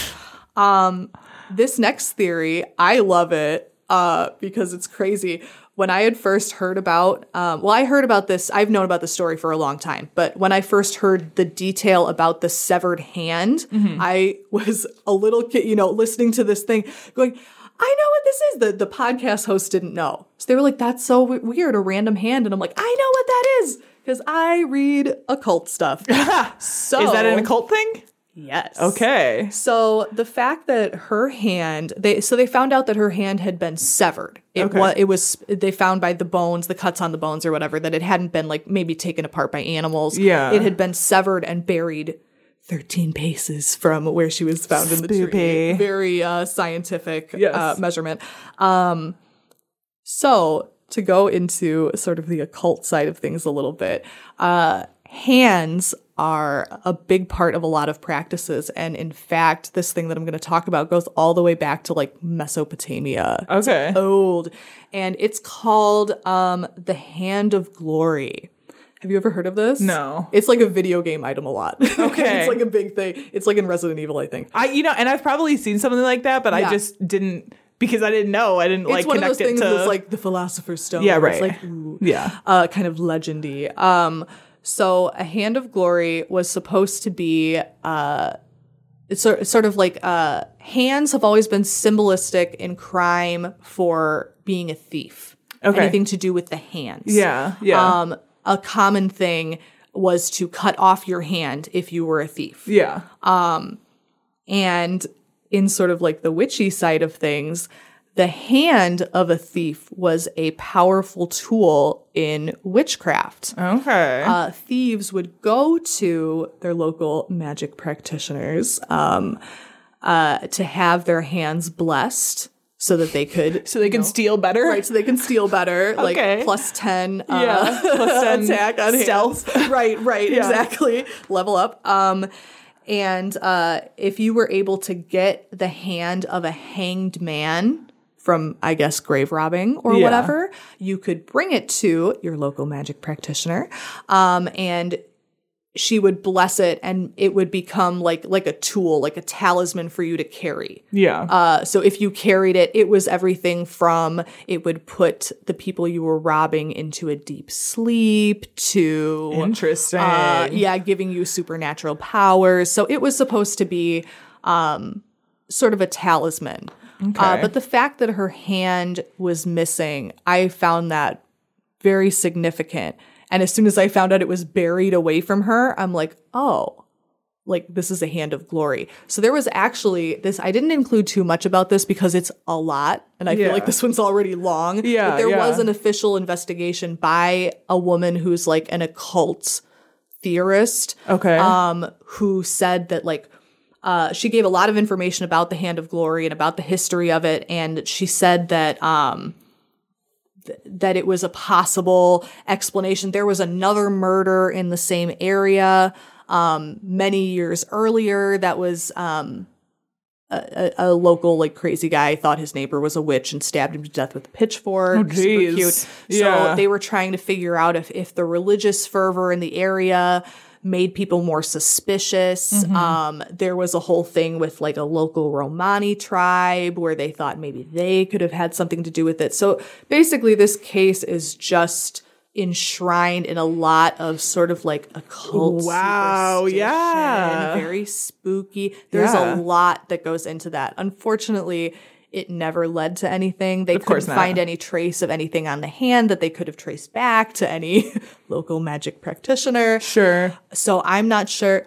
Speaker 5: Um, this next theory, I love it uh, because it's crazy. When I had first heard about, um, well, I heard about this, I've known about the story for a long time, but when I first heard the detail about the severed hand,
Speaker 4: Mm-hmm.
Speaker 5: I was a little kid, you know, listening to this thing going, I know what this is. The, the podcast host didn't know. So they were like, that's so w- weird, a random hand. And I'm like, I know what that is because I read occult stuff. So
Speaker 4: Is that an occult thing?
Speaker 5: Yes.
Speaker 4: Okay.
Speaker 5: So the fact that her hand, they so they found out that her hand had been severed. It
Speaker 4: Okay.
Speaker 5: was it was they found by the bones, the cuts on the bones or whatever, that it hadn't been like maybe taken apart by animals.
Speaker 4: Yeah.
Speaker 5: It had been severed and buried thirteen paces from where she was found in the tree.
Speaker 4: Spoopy.
Speaker 5: Very uh, scientific
Speaker 4: Yes.
Speaker 5: uh, measurement. Um, so to go into sort of the occult side of things a little bit, uh, hands are a big part of a lot of practices. And in fact, this thing that I'm going to talk about goes all the way back to like Mesopotamia.
Speaker 4: Okay.
Speaker 5: It's old. And it's called um, the Hand of Glory. Have you ever heard of this?
Speaker 4: No.
Speaker 5: It's like a video game item a lot.
Speaker 4: Okay.
Speaker 5: It's like a big thing. It's like in Resident Evil, I think.
Speaker 4: I you know, and I've probably seen something like that, but
Speaker 5: Yeah.
Speaker 4: I just didn't because I didn't know. I didn't like
Speaker 5: It's one of
Speaker 4: connect
Speaker 5: those things
Speaker 4: it to
Speaker 5: that's like the Philosopher's Stone.
Speaker 4: Yeah,
Speaker 5: where it's
Speaker 4: right.
Speaker 5: like, ooh,
Speaker 4: Yeah.
Speaker 5: uh, kind of legendy. Um, so a Hand of Glory was supposed to be uh, it's sort, it's sort of like uh, hands have always been symbolistic in crime for being a thief.
Speaker 4: Okay.
Speaker 5: Anything to do with the hands.
Speaker 4: Yeah. Yeah.
Speaker 5: Um, a common thing was to cut off your hand if you were a thief.
Speaker 4: yeah.
Speaker 5: And in sort of like the witchy side of things, the hand of a thief was a powerful tool in witchcraft.
Speaker 4: Okay.
Speaker 5: Uh, thieves would go to their local magic practitioners um, uh, to have their hands blessed so that they could.
Speaker 4: so they can steal better.
Speaker 5: Right, so they can steal better,
Speaker 4: Okay.
Speaker 5: like plus ten, uh,
Speaker 4: Yeah, plus ten
Speaker 5: attack on
Speaker 4: stealth.
Speaker 5: hands. Right, right,
Speaker 4: Yeah.
Speaker 5: exactly. Level up. Um, and uh, if you were able to get the hand of a hanged man from, I guess, grave robbing or
Speaker 4: Yeah.
Speaker 5: whatever, you could bring it to your local magic practitioner, um, and she would bless it and it would become like like a tool, like a talisman for you to carry.
Speaker 4: Yeah.
Speaker 5: Uh, so if you carried it, it was everything from it would put the people you were robbing into a deep sleep to
Speaker 4: Interesting.
Speaker 5: uh, yeah, giving you supernatural powers. So it was supposed to be um, sort of a talisman.
Speaker 4: Okay.
Speaker 5: Uh, but the fact that her hand was missing, I found that very significant. And as soon as I found out it was buried away from her, I'm like, oh, like this is a hand of glory. So there was actually this, I didn't include too much about this because it's a lot. And I
Speaker 4: Yeah.
Speaker 5: feel like this one's already long.
Speaker 4: Yeah,
Speaker 5: But there
Speaker 4: yeah.
Speaker 5: was an official investigation by a woman who's like an occult theorist.
Speaker 4: Okay.
Speaker 5: Um, who said that like, uh, she gave a lot of information about the Hand of Glory and about the history of it. And she said that, um, that it was a possible explanation. There was another murder in the same area um, many years earlier that was um, a, a, a local like crazy guy thought his neighbor was a witch and stabbed him to death with a pitchfork.
Speaker 4: Oh,
Speaker 5: Super
Speaker 4: geez.
Speaker 5: cute.
Speaker 4: Yeah.
Speaker 5: So they were trying to figure out if, if the religious fervor in the area made people more suspicious.
Speaker 4: Mm-hmm.
Speaker 5: Um, there was a whole thing with like a local Romani tribe where they thought maybe they could have had something to do with it. So basically this case is just enshrined in a lot of sort of like occult
Speaker 4: Wow,
Speaker 5: superstition,
Speaker 4: yeah.
Speaker 5: very spooky. There's
Speaker 4: Yeah.
Speaker 5: a lot that goes into that. Unfortunately, it never led to anything. They
Speaker 4: Of course
Speaker 5: couldn't
Speaker 4: not.
Speaker 5: find any trace of anything on the hand that they could have traced back to any local magic practitioner.
Speaker 4: Sure.
Speaker 5: So I'm not sure.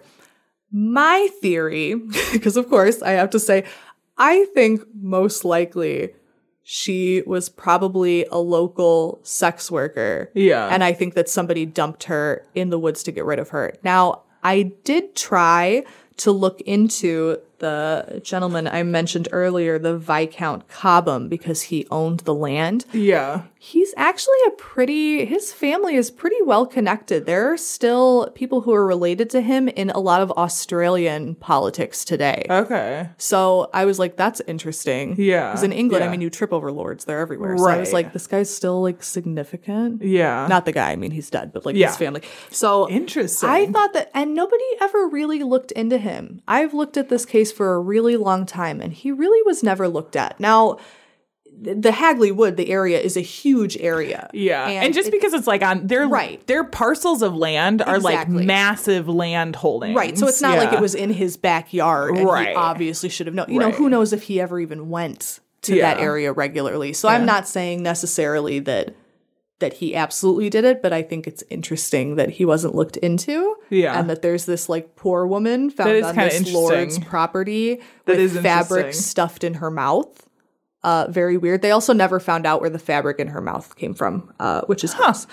Speaker 5: My theory, because of course I have to say, I think most likely she was probably a local sex worker.
Speaker 4: Yeah.
Speaker 5: And I think that somebody dumped her in the woods to get rid of her. Now, I did try to look into the gentleman I mentioned earlier, the Viscount Cobham, because he owned the land.
Speaker 4: Yeah.
Speaker 5: He's actually a pretty, his family is pretty well connected. There are still people who are related to him in a lot of Australian politics today.
Speaker 4: Okay.
Speaker 5: So I was like, that's interesting.
Speaker 4: Yeah,
Speaker 5: Because in England, I
Speaker 4: yeah.
Speaker 5: mean, you trip over lords, they're everywhere. So I was
Speaker 4: Right.
Speaker 5: like, this guy's still like significant.
Speaker 4: Yeah.
Speaker 5: Not the guy, I mean, he's dead, but like
Speaker 4: Yeah.
Speaker 5: his family. So
Speaker 4: Interesting.
Speaker 5: I thought that, and nobody ever really looked into him. I've looked at this case for a really long time, and he really was never looked at. Now, th- the Hagley Wood, the area, is a huge area.
Speaker 4: Yeah. And, just
Speaker 5: it-
Speaker 4: because it's like on their
Speaker 5: Right.
Speaker 4: their parcels of land are
Speaker 5: Exactly.
Speaker 4: like massive land holdings.
Speaker 5: Right, so it's not like
Speaker 4: Yeah.
Speaker 5: it was in his backyard, and
Speaker 4: Right.
Speaker 5: he obviously should have known. You know,
Speaker 4: Right.
Speaker 5: who knows if he ever even went to
Speaker 4: Yeah.
Speaker 5: that area regularly. So I'm not saying necessarily that that he absolutely did it, but I think it's interesting that he wasn't looked into.
Speaker 4: Yeah.
Speaker 5: And that there's this like poor woman
Speaker 4: That
Speaker 5: found
Speaker 4: is
Speaker 5: on
Speaker 4: kinda
Speaker 5: this lord's
Speaker 4: interesting.
Speaker 5: property
Speaker 4: That
Speaker 5: with
Speaker 4: is
Speaker 5: fabric
Speaker 4: interesting.
Speaker 5: stuffed in her mouth. Uh, very weird. They also never found out where the fabric in her mouth came from, uh, which is gross.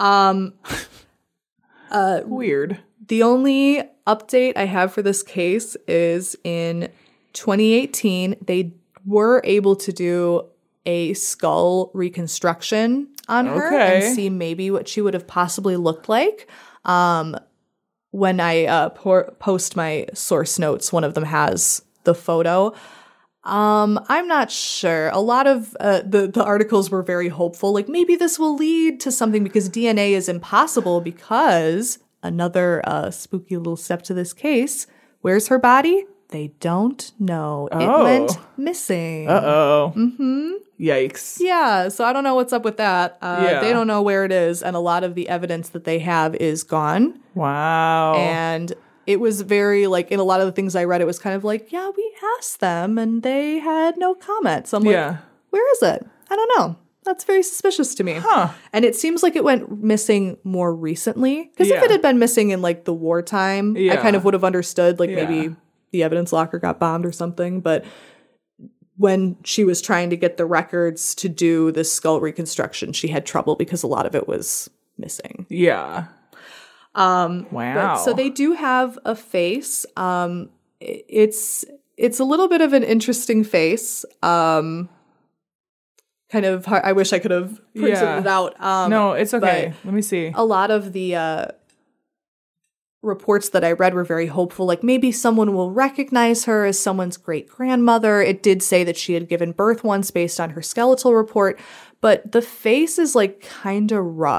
Speaker 4: weird.
Speaker 5: The only update I have for this case is in twenty eighteen, they were able to do a skull reconstruction on her
Speaker 4: Okay.
Speaker 5: and see maybe what she would have possibly looked like. Um, when I uh, por- post my source notes, one of them has the photo. Um, I'm not sure. A lot of uh, the the articles were very hopeful, like maybe this will lead to something because D N A is impossible. Because another uh, spooky little step to this case: where's her body? They don't know. It
Speaker 4: Oh.
Speaker 5: went missing.
Speaker 4: Uh oh. Mm-hmm. Yikes.
Speaker 5: Yeah, so I don't know what's up with that. Uh,
Speaker 4: Yeah.
Speaker 5: They don't know where it is, and a lot of the evidence that they have is gone.
Speaker 4: Wow.
Speaker 5: And it was very, like, in a lot of the things I read, it was kind of like, yeah, we asked them, and they had no comment. So I'm like,
Speaker 4: Yeah.
Speaker 5: where is it? I don't know. That's very suspicious to me.
Speaker 4: Huh.
Speaker 5: And it seems like it went missing more recently. Because if
Speaker 4: Yeah.
Speaker 5: it had been missing in, like, the wartime, I
Speaker 4: Yeah.
Speaker 5: kind of would have understood, like,
Speaker 4: Yeah.
Speaker 5: maybe the evidence locker got bombed or something. But when she was trying to get the records to do this skull reconstruction, she had trouble because a lot of it was missing.
Speaker 4: Yeah. Um. Wow.
Speaker 5: But, so they do have a face. Um, i- it's it's a little bit of an interesting face. Um, kind of. Hard, I wish I could have printed
Speaker 4: Yeah.
Speaker 5: it out. Um,
Speaker 4: No, it's okay.
Speaker 5: but
Speaker 4: Let me see.
Speaker 5: a lot of the uh, reports that I read were very hopeful. Like maybe someone will recognize her as someone's great grandmother. It did say that she had given birth once based on her skeletal report, but the face is like kind of rough.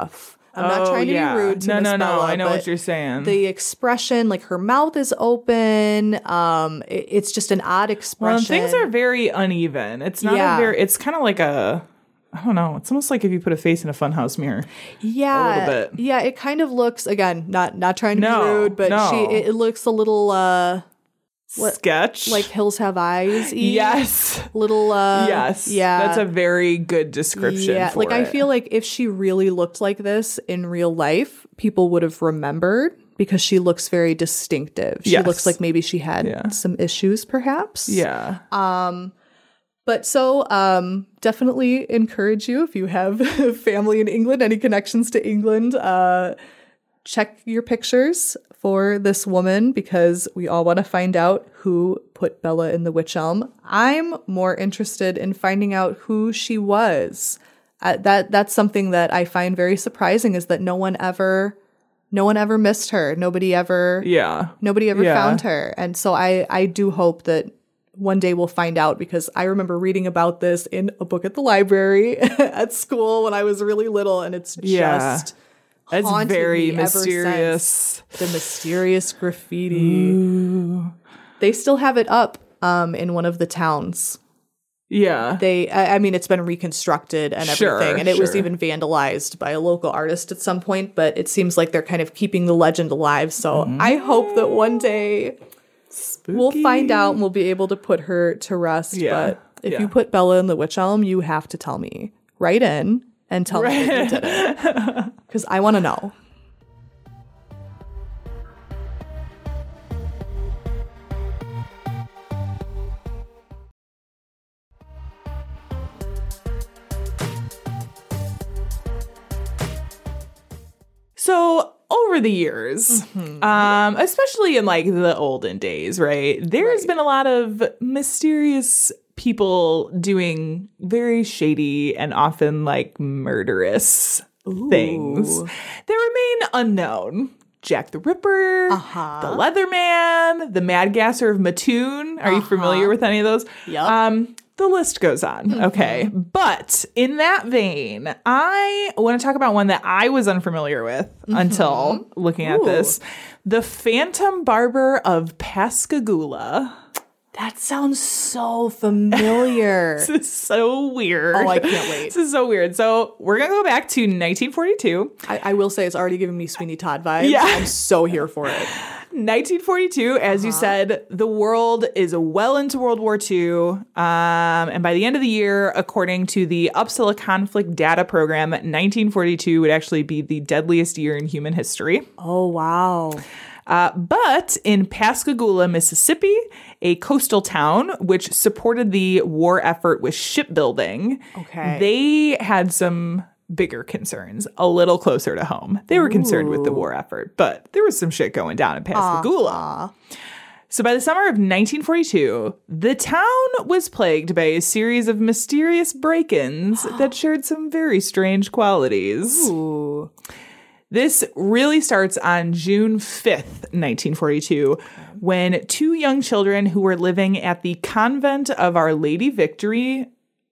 Speaker 5: I'm not
Speaker 4: Oh,
Speaker 5: trying to
Speaker 4: yeah.
Speaker 5: be rude to
Speaker 4: No,
Speaker 5: Miss
Speaker 4: no, no.
Speaker 5: Bella,
Speaker 4: I know
Speaker 5: but
Speaker 4: what you're saying.
Speaker 5: The expression, like her mouth is open. Um, it- it's just an odd
Speaker 4: Well,
Speaker 5: expression.
Speaker 4: and things are very uneven. It's not
Speaker 5: Yeah.
Speaker 4: a very. It's kind of like a. I don't know. It's almost like if you put a face in a funhouse mirror.
Speaker 5: yeah,
Speaker 4: a little bit.
Speaker 5: Yeah, it kind of looks again. Not not trying to
Speaker 4: No,
Speaker 5: be rude, but
Speaker 4: no.
Speaker 5: she it, it looks a little uh What-
Speaker 4: Sketch.
Speaker 5: like Hills Have Eyes.
Speaker 4: yes.
Speaker 5: Little uh
Speaker 4: Yes.
Speaker 5: yeah.
Speaker 4: That's a very good description.
Speaker 5: Yeah,
Speaker 4: for
Speaker 5: like I
Speaker 4: it.
Speaker 5: feel like if she really looked like this in real life, people would have remembered because she looks very distinctive. She
Speaker 4: Yes.
Speaker 5: looks like maybe she had
Speaker 4: Yeah.
Speaker 5: some issues, perhaps.
Speaker 4: Yeah.
Speaker 5: But so um, definitely encourage you if you have family in England, any connections to England, uh, check your pictures for this woman because we all want to find out who put Bella in the Wych Elm. I'm more interested in finding out who she was. Uh, that that's something that I find very surprising is that no one ever, no one ever missed her. Nobody ever,
Speaker 4: yeah.
Speaker 5: nobody ever
Speaker 4: Yeah.
Speaker 5: found her. And so I I do hope that one day we'll find out because I remember reading about this in a book at the library at school when I was really little, and it's
Speaker 4: Yeah.
Speaker 5: just
Speaker 4: It's
Speaker 5: haunted
Speaker 4: very
Speaker 5: me ever since.
Speaker 4: mysterious.
Speaker 5: The mysterious graffiti. They still have it up um, in one of the towns.
Speaker 4: Yeah.
Speaker 5: They, I, I mean, it's been reconstructed and
Speaker 4: Sure,
Speaker 5: everything, and it was
Speaker 4: sure.
Speaker 5: even vandalized by a local artist at some point. But it seems like they're kind of keeping the legend alive. So I hope that one day we'll find out and we'll be able to put her to rest.
Speaker 4: Yeah,
Speaker 5: But if
Speaker 4: yeah.
Speaker 5: you put Bella in the Wych Elm, you have to tell me. Write in and tell me that you did it. Because I want to know.
Speaker 4: So over the years,
Speaker 5: Mm-hmm.
Speaker 4: um, especially in like the olden days, right? There's been a lot of mysterious people doing very shady and often like murderous things. They remain unknown. Jack the Ripper,
Speaker 5: Uh-huh.
Speaker 4: the Leatherman, the Mad Gasser of Mattoon. Are you familiar with any of those?
Speaker 5: Yep.
Speaker 4: Um, the list goes on. Okay. But in that vein, I want to talk about one that I was unfamiliar with until looking at
Speaker 5: Ooh.
Speaker 4: this. The Phantom Barber of Pascagoula.
Speaker 5: That sounds so familiar.
Speaker 4: This is so weird.
Speaker 5: Oh, I can't wait.
Speaker 4: This is so weird. So we're going to go back to nineteen forty-two.
Speaker 5: I, I will say it's already giving me Sweeney Todd vibes.
Speaker 4: Yeah.
Speaker 5: I'm so here for it.
Speaker 4: nineteen forty-two, as you said, the world is well into World War Two. Um, and by the end of the year, according to the Uppsala Conflict Data Program, nineteen forty-two would actually be the deadliest year in human history.
Speaker 5: Oh, wow.
Speaker 4: Uh, but in Pascagoula, Mississippi, a coastal town which supported the war effort with shipbuilding,
Speaker 5: Okay.
Speaker 4: they had some bigger concerns a little closer to home. They were concerned with the war effort, but there was some shit going down in Pascagoula. So by the summer of nineteen forty-two, the town was plagued by a series of mysterious break-ins that shared some very strange qualities.
Speaker 5: Ooh.
Speaker 4: This really starts on June fifth, nineteen forty-two, when two young children who were living at the convent of Our Lady Victory,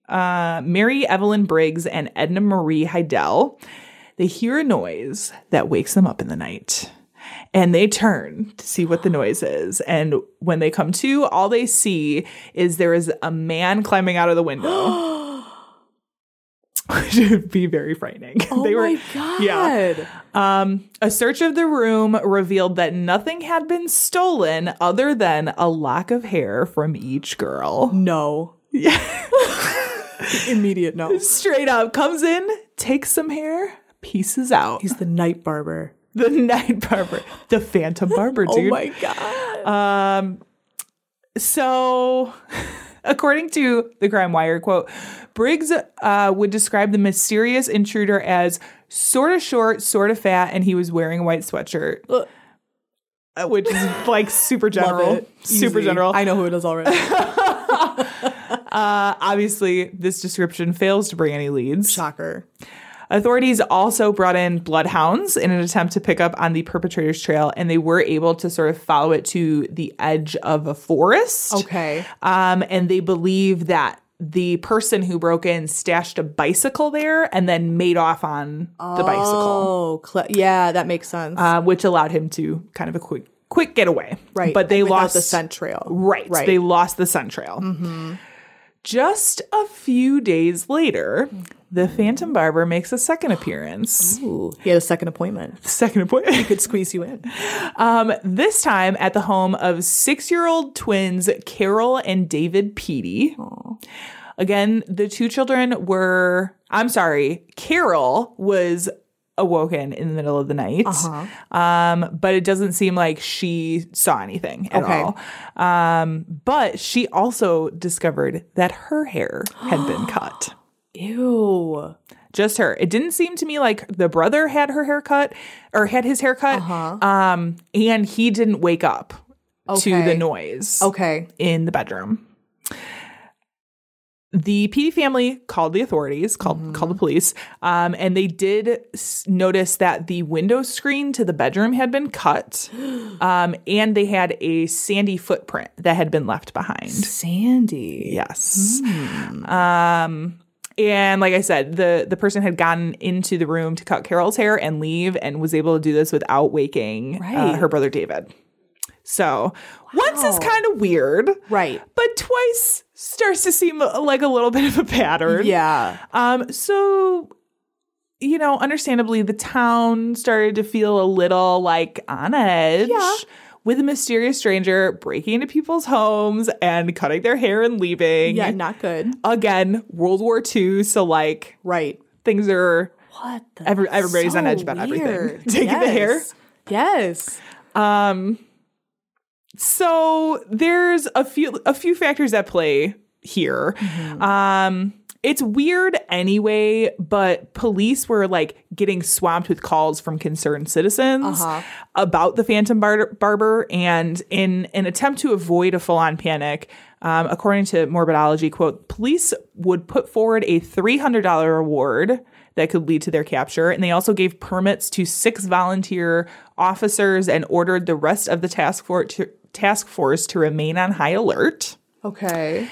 Speaker 4: uh, Mary Evelyn Briggs and Edna Marie Heidel, they hear a noise that wakes them up in the night. And they turn to see what the noise is. And when they come to, all they see is there is a man climbing out of the window. Which would be very frightening.
Speaker 5: Oh
Speaker 4: they were,
Speaker 5: my God.
Speaker 4: Yeah. Um, a search of the room revealed that nothing had been stolen other than a lock of hair from each girl.
Speaker 5: No.
Speaker 4: Yeah.
Speaker 5: Immediate no.
Speaker 4: Straight up comes in, takes some hair, pieces out.
Speaker 5: He's the night barber.
Speaker 4: The night barber, the Phantom Barber, dude.
Speaker 5: Oh my God.
Speaker 4: Um, so, according to the Crime Wire, quote, Briggs uh, would describe the mysterious intruder as sort of short, sort of fat, and he was wearing a white sweatshirt.
Speaker 5: Uh,
Speaker 4: Uh, Which is like super general.
Speaker 5: Love it.
Speaker 4: Super
Speaker 5: Easy.
Speaker 4: general.
Speaker 5: I know who it is already.
Speaker 4: Uh, obviously, this description fails to bring any leads.
Speaker 5: Shocker.
Speaker 4: Authorities also brought in bloodhounds in an attempt to pick up on the perpetrator's trail, and they were able to sort of follow it to the edge of a forest.
Speaker 5: Okay.
Speaker 4: Um, and they believe that the person who broke in stashed a bicycle there and then made off on the bicycle,
Speaker 5: Oh, cl- yeah, that makes sense.
Speaker 4: uh, which allowed him to kind of a quick quick getaway.
Speaker 5: right.
Speaker 4: But they
Speaker 5: and without
Speaker 4: lost
Speaker 5: the scent trail.
Speaker 4: Right.
Speaker 5: Right.
Speaker 4: They lost the scent trail. Mm-hmm. Just a few days later, the Phantom Barber makes a second appearance.
Speaker 5: Ooh, he had a second appointment.
Speaker 4: Second appointment.
Speaker 5: Could squeeze you in.
Speaker 4: Um, this time at the home of six-year-old twins Carol and David Peaty. Again, the two children were, I'm sorry, Carol was awoken in the middle of the night.
Speaker 5: Uh-huh.
Speaker 4: Um, but it doesn't seem like she saw anything at
Speaker 5: Okay.
Speaker 4: all. Um, but she also discovered that her hair had been cut.
Speaker 5: Ew.
Speaker 4: Just her. It didn't seem to me like the brother had her hair cut or had his hair cut.
Speaker 5: Uh-huh.
Speaker 4: Um, and he didn't wake up to
Speaker 5: Okay.
Speaker 4: the noise
Speaker 5: Okay.
Speaker 4: in the bedroom. The Peaty family called the authorities, called
Speaker 5: Mm-hmm.
Speaker 4: called the police, um, and they did s- notice that the window screen to the bedroom had been cut, um, and they had a sandy footprint that had been left behind.
Speaker 5: Sandy.
Speaker 4: Yes.
Speaker 5: Hmm.
Speaker 4: Um, and like I said, the the person had gotten into the room to cut Carol's hair and leave, and was able to do this without waking uh,
Speaker 5: Right.
Speaker 4: her brother David. So once is kind of weird,
Speaker 5: Right.
Speaker 4: but twice starts to seem like a little bit of a pattern.
Speaker 5: Yeah.
Speaker 4: Um. So, you know, understandably, the town started to feel a little like on edge.
Speaker 5: Yeah.
Speaker 4: With a mysterious stranger breaking into people's homes and cutting their hair and leaving.
Speaker 5: Yeah, not good.
Speaker 4: Again, World War Two, so like
Speaker 5: Right.
Speaker 4: things are
Speaker 5: What the?
Speaker 4: Every- everybody's
Speaker 5: so
Speaker 4: on edge about everything.
Speaker 5: weird.
Speaker 4: Taking the hair.
Speaker 5: Yes.
Speaker 4: um so there's a few a few factors at play here.
Speaker 5: Mm-hmm.
Speaker 4: Um it's weird anyway, but police were like getting swamped with calls from concerned citizens
Speaker 5: Uh-huh.
Speaker 4: about the Phantom Bar- Barber, and in an attempt to avoid a full-on panic, um, according to Morbidology, quote, police would put forward a three hundred dollars reward that could lead to their capture, and they also gave permits to six volunteer officers and ordered the rest of the task force to, task force to remain on high alert.
Speaker 5: Okay.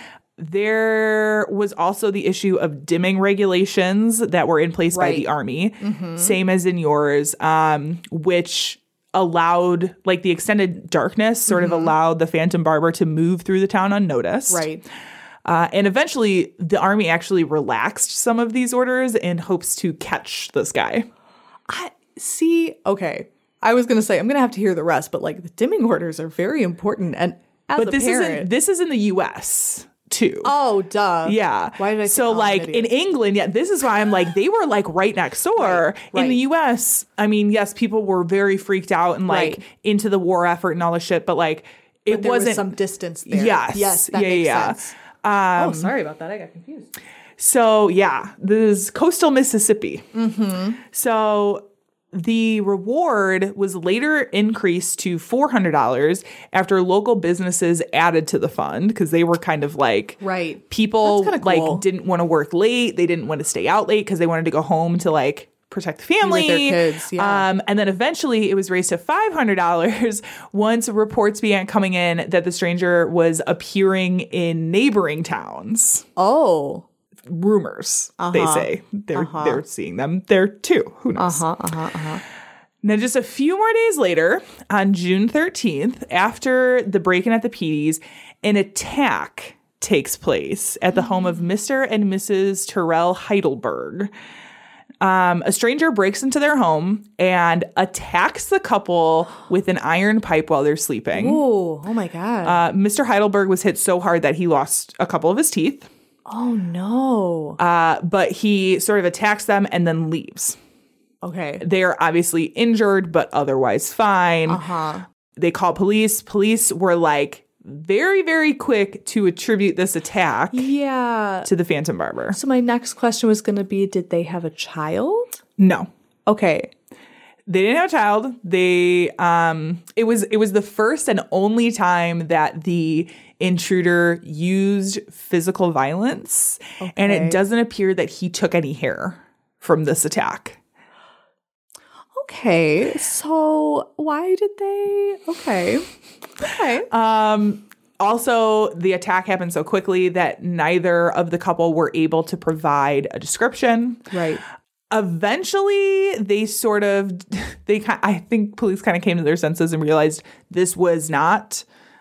Speaker 4: There was also the issue of dimming regulations that were in place by
Speaker 5: Right.
Speaker 4: the Army, same as in yours, um, which allowed, like the extended darkness sort of allowed the Phantom Barber to move through the town unnoticed.
Speaker 5: Right.
Speaker 4: Uh, and eventually the Army actually relaxed some of these orders in hopes to catch this guy.
Speaker 5: I see. Okay. I was gonna say I'm gonna have to hear the rest, but like the dimming orders are very important. And as
Speaker 4: But
Speaker 5: a
Speaker 4: this
Speaker 5: parent,
Speaker 4: isn't this is in the U S too.
Speaker 5: oh duh.
Speaker 4: Yeah.
Speaker 5: Why did I?
Speaker 4: So
Speaker 5: think, oh, I'm
Speaker 4: like
Speaker 5: an
Speaker 4: in
Speaker 5: idiot.
Speaker 4: England, yeah, this is why I'm like they were like right next door.
Speaker 5: Right,
Speaker 4: In
Speaker 5: right.
Speaker 4: the U S, I mean, yes, people were very freaked out and like
Speaker 5: Right.
Speaker 4: into the war effort and all this shit, but like it
Speaker 5: But there
Speaker 4: wasn't
Speaker 5: was some distance there.
Speaker 4: Yes.
Speaker 5: Yes. That
Speaker 4: Yeah,
Speaker 5: makes
Speaker 4: yeah.
Speaker 5: sense.
Speaker 4: Um,
Speaker 5: oh, sorry about that. I got confused.
Speaker 4: So yeah, this is coastal Mississippi. Mm-hmm. So the reward was later increased to four hundred dollars after local businesses added to the fund because they were kind of like
Speaker 5: Right.
Speaker 4: people
Speaker 5: That's kinda cool.
Speaker 4: like didn't want to work late. They didn't want to stay out late because they wanted to go home to like protect the family.
Speaker 5: their kids, yeah.
Speaker 4: Um, and then eventually it was raised to five hundred dollars once reports began coming in that the stranger was appearing in neighboring towns.
Speaker 5: Oh.
Speaker 4: Rumors, they
Speaker 5: Uh-huh.
Speaker 4: say. They're they're seeing them there too. Who knows?
Speaker 5: Uh huh. Uh huh. Uh huh.
Speaker 4: Now, just a few more days later, on June thirteenth, after the break-in at the Peaties, an attack takes place at the home of Mister and Missus Terrell Heidelberg. Um, a stranger breaks into their home and attacks the couple with an iron pipe while they're sleeping.
Speaker 5: Oh. Oh my God.
Speaker 4: Uh, Mister Heidelberg was hit so hard that he lost a couple of his teeth,
Speaker 5: oh no.
Speaker 4: uh, but he sort of attacks them and then leaves.
Speaker 5: Okay.
Speaker 4: They are obviously injured, but otherwise fine.
Speaker 5: Uh huh.
Speaker 4: They call police. Police were like very, very quick to attribute this attack
Speaker 5: Yeah.
Speaker 4: to the Phantom Barber.
Speaker 5: So my next question was going to be, did they have a child?
Speaker 4: No,
Speaker 5: Okay.
Speaker 4: they didn't have a child. They, um, it was it was the first and only time that the intruder used physical violence, and
Speaker 5: Okay.
Speaker 4: it doesn't appear that he took any hair from this attack.
Speaker 5: Okay. So why did they? Okay. Okay.
Speaker 4: Um, Also, the attack happened so quickly that neither of the couple were able to provide a description.
Speaker 5: Right.
Speaker 4: Eventually, they sort of, they I think police kind of came to their senses and realized this was not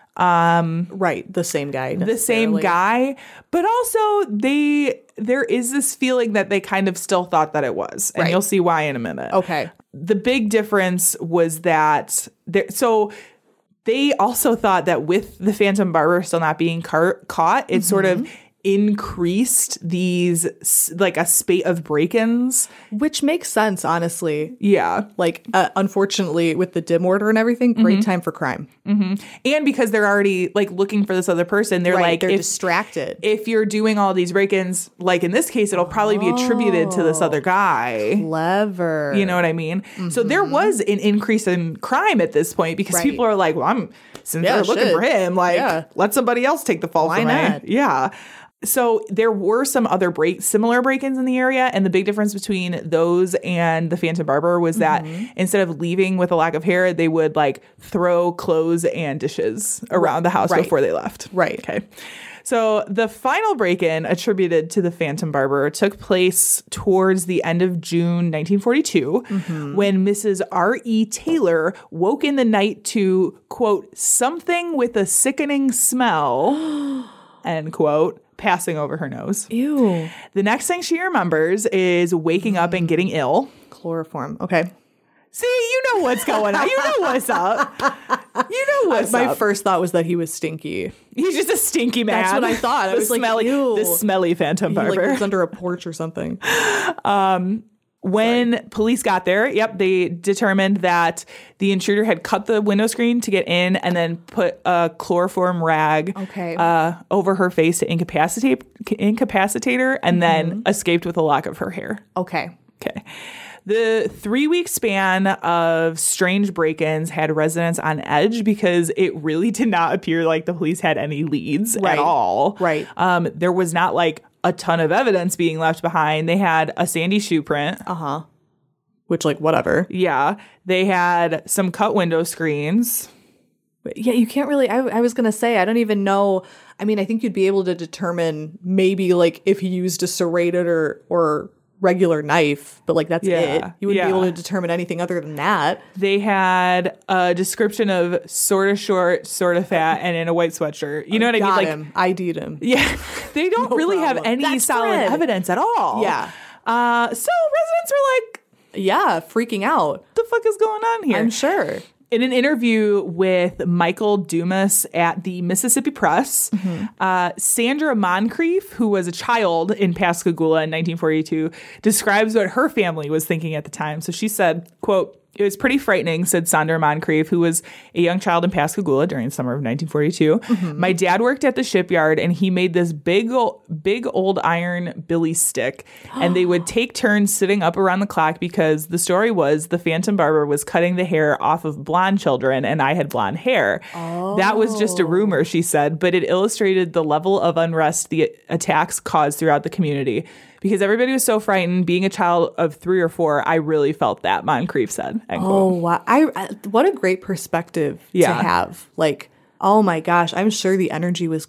Speaker 4: um,
Speaker 5: right, the same guy.
Speaker 4: The same guy. But also, they there is this feeling that they kind of still thought that it was. And
Speaker 5: Right.
Speaker 4: you'll see why in a minute.
Speaker 5: Okay.
Speaker 4: The big difference was that, there, so they also thought that with the Phantom Barber still not being car- caught, it mm-hmm. sort of increased these, like a spate of break-ins.
Speaker 5: Which makes sense, honestly.
Speaker 4: Yeah.
Speaker 5: Like, uh, unfortunately, with the dim order and everything, great mm-hmm. time for crime.
Speaker 4: Mm-hmm. And because they're already, like, looking for this other person, they're
Speaker 5: right,
Speaker 4: like...
Speaker 5: they're
Speaker 4: if,
Speaker 5: distracted.
Speaker 4: If you're doing all these break-ins, like in this case, it'll probably be attributed to this other guy.
Speaker 5: Clever.
Speaker 4: You know what I mean? Mm-hmm. So there was an increase in crime at this point because
Speaker 5: right.
Speaker 4: people are like, well, I'm... Since
Speaker 5: yeah,
Speaker 4: they're looking
Speaker 5: should.
Speaker 4: for him, like,
Speaker 5: yeah.
Speaker 4: let somebody else take the fall
Speaker 5: Why
Speaker 4: for
Speaker 5: not?
Speaker 4: me. Yeah. So there were some other break similar break-ins in the area, and the big difference between those and the Phantom Barber was that mm-hmm. instead of leaving with a lack of hair, they would like throw clothes and dishes around the house
Speaker 5: right.
Speaker 4: before they left.
Speaker 5: Right.
Speaker 4: Okay. So the final break-in attributed to the Phantom Barber took place towards the end of June nineteen forty-two mm-hmm. when Missus R E. Taylor woke in the night to, quote, something with a sickening smell, end quote, passing over her nose.
Speaker 5: Ew.
Speaker 4: The next thing she remembers is waking up and getting ill.
Speaker 5: Chloroform. Okay.
Speaker 4: See, you know what's going on. You know what's up. You know what's
Speaker 5: My
Speaker 4: up.
Speaker 5: My first thought was that he was stinky.
Speaker 4: He's just a stinky man.
Speaker 5: That's what I thought. I
Speaker 4: the
Speaker 5: was
Speaker 4: smelly,
Speaker 5: like, ew.
Speaker 4: The smelly Phantom
Speaker 5: He
Speaker 4: Barber.
Speaker 5: like lives under a porch or something.
Speaker 4: Um, when Sorry. police got there, yep, they determined that the intruder had cut the window screen to get in and then put a chloroform rag
Speaker 5: okay.
Speaker 4: uh, over her face to incapacitate, incapacitate her and mm-hmm. then escaped with a lock of her hair.
Speaker 5: Okay.
Speaker 4: Okay. The three-week span of strange break-ins had residents on edge because it really did not appear like the police had any leads
Speaker 5: right.
Speaker 4: at all.
Speaker 5: Right.
Speaker 4: Um, there was not like a ton of evidence being left behind. They had a sandy shoe print.
Speaker 5: Uh-huh. Which, like, whatever.
Speaker 4: Yeah. They had some cut window screens.
Speaker 5: Yeah, you can't really, I, I was going to say, I don't even know. I mean, I think you'd be able to determine maybe, like, if he used a serrated or, or regular knife, but, like, that's
Speaker 4: yeah.
Speaker 5: it. You wouldn't
Speaker 4: yeah.
Speaker 5: be able to determine anything other than that.
Speaker 4: They had a description of sort of short, sort of fat, and in a white sweatshirt. You know what I mean?
Speaker 5: Got
Speaker 4: Like,
Speaker 5: him. I D'd him.
Speaker 4: Yeah. They don't
Speaker 5: No
Speaker 4: really
Speaker 5: problem.
Speaker 4: have any
Speaker 5: That's
Speaker 4: solid
Speaker 5: Fred.
Speaker 4: evidence at all.
Speaker 5: Yeah.
Speaker 4: Uh, so residents were like,
Speaker 5: Yeah, freaking out.
Speaker 4: what the fuck is going on here?
Speaker 5: I'm sure.
Speaker 4: In an interview with Michael Dumas at the Mississippi Press, mm-hmm. uh, Sandra Moncrief, who was a child in Pascagoula in nineteen forty-two, describes what her family was thinking at the time. So she said, quote, "It was pretty frightening," said Sandra Moncrief, who was a young child in Pascagoula during the summer of nineteen forty-two. Mm-hmm. "My dad worked at the shipyard, and he made this big, old, big old iron billy stick, and they would take turns sitting up around the clock because the story was the Phantom Barber was cutting the hair off of blonde children, and I had blonde hair. Oh. That was just a rumor," she said, "but it illustrated the level of unrest the attacks caused throughout the community. Because everybody was so frightened. Being a child of three or four, I really felt that," Moncrief said. End
Speaker 5: Oh,
Speaker 4: quote.
Speaker 5: wow. I, I, what a great perspective
Speaker 4: Yeah.
Speaker 5: to have. Like, oh my gosh, I'm sure the energy was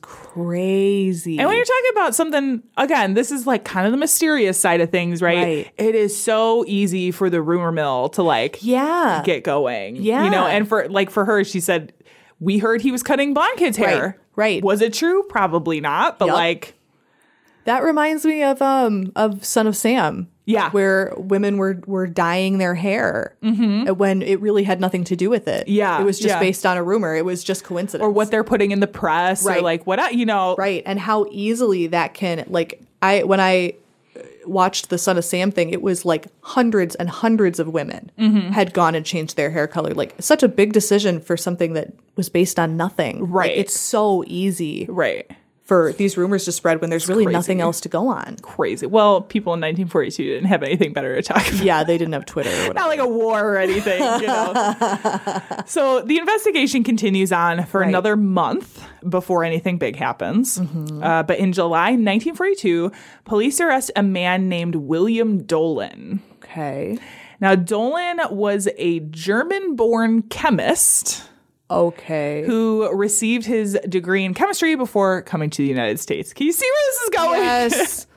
Speaker 5: crazy.
Speaker 4: And when you're talking about something, again, this is like kind of the mysterious side of things, right?
Speaker 5: Right.
Speaker 4: It is so easy for the rumor mill to like
Speaker 5: yeah.
Speaker 4: get going.
Speaker 5: Yeah.
Speaker 4: You know, and for like for her, she said, we heard he was cutting blonde kids' hair.
Speaker 5: Right. Right.
Speaker 4: Was it true? Probably not. But
Speaker 5: Yep.
Speaker 4: like,
Speaker 5: That reminds me of um of Son of Sam.
Speaker 4: Yeah.
Speaker 5: Where women were were dyeing their hair mm-hmm. when it really had nothing to do with it.
Speaker 4: Yeah,
Speaker 5: It was just
Speaker 4: yeah.
Speaker 5: based on a rumor. It was just coincidence.
Speaker 4: or what they're putting in the press or
Speaker 5: Right.
Speaker 4: like what, you know.
Speaker 5: Right. And how easily that can, like, I, when I watched the Son of Sam thing, it was like hundreds and hundreds of women
Speaker 4: Mm-hmm.
Speaker 5: had gone and changed their hair color. Like, such a big decision for something that was based on nothing.
Speaker 4: Right.
Speaker 5: Like, it's so easy
Speaker 4: Right.
Speaker 5: for these rumors to spread when there's really
Speaker 4: crazy.
Speaker 5: nothing else to go on.
Speaker 4: Crazy. Well, people in nineteen forty-two didn't have anything better to talk about.
Speaker 5: Yeah, they didn't have Twitter or whatever.
Speaker 4: Not like a war or anything, you know. So the investigation continues on for
Speaker 5: Right.
Speaker 4: another month before anything big happens.
Speaker 5: Mm-hmm.
Speaker 4: Uh, but in July nineteen forty-two, police arrest a man named William Dolan.
Speaker 5: Okay.
Speaker 4: Now, Dolan was a German-born chemist
Speaker 5: Okay.
Speaker 4: who received his degree in chemistry before coming to the United States. Can you see where this is going?
Speaker 5: Yes.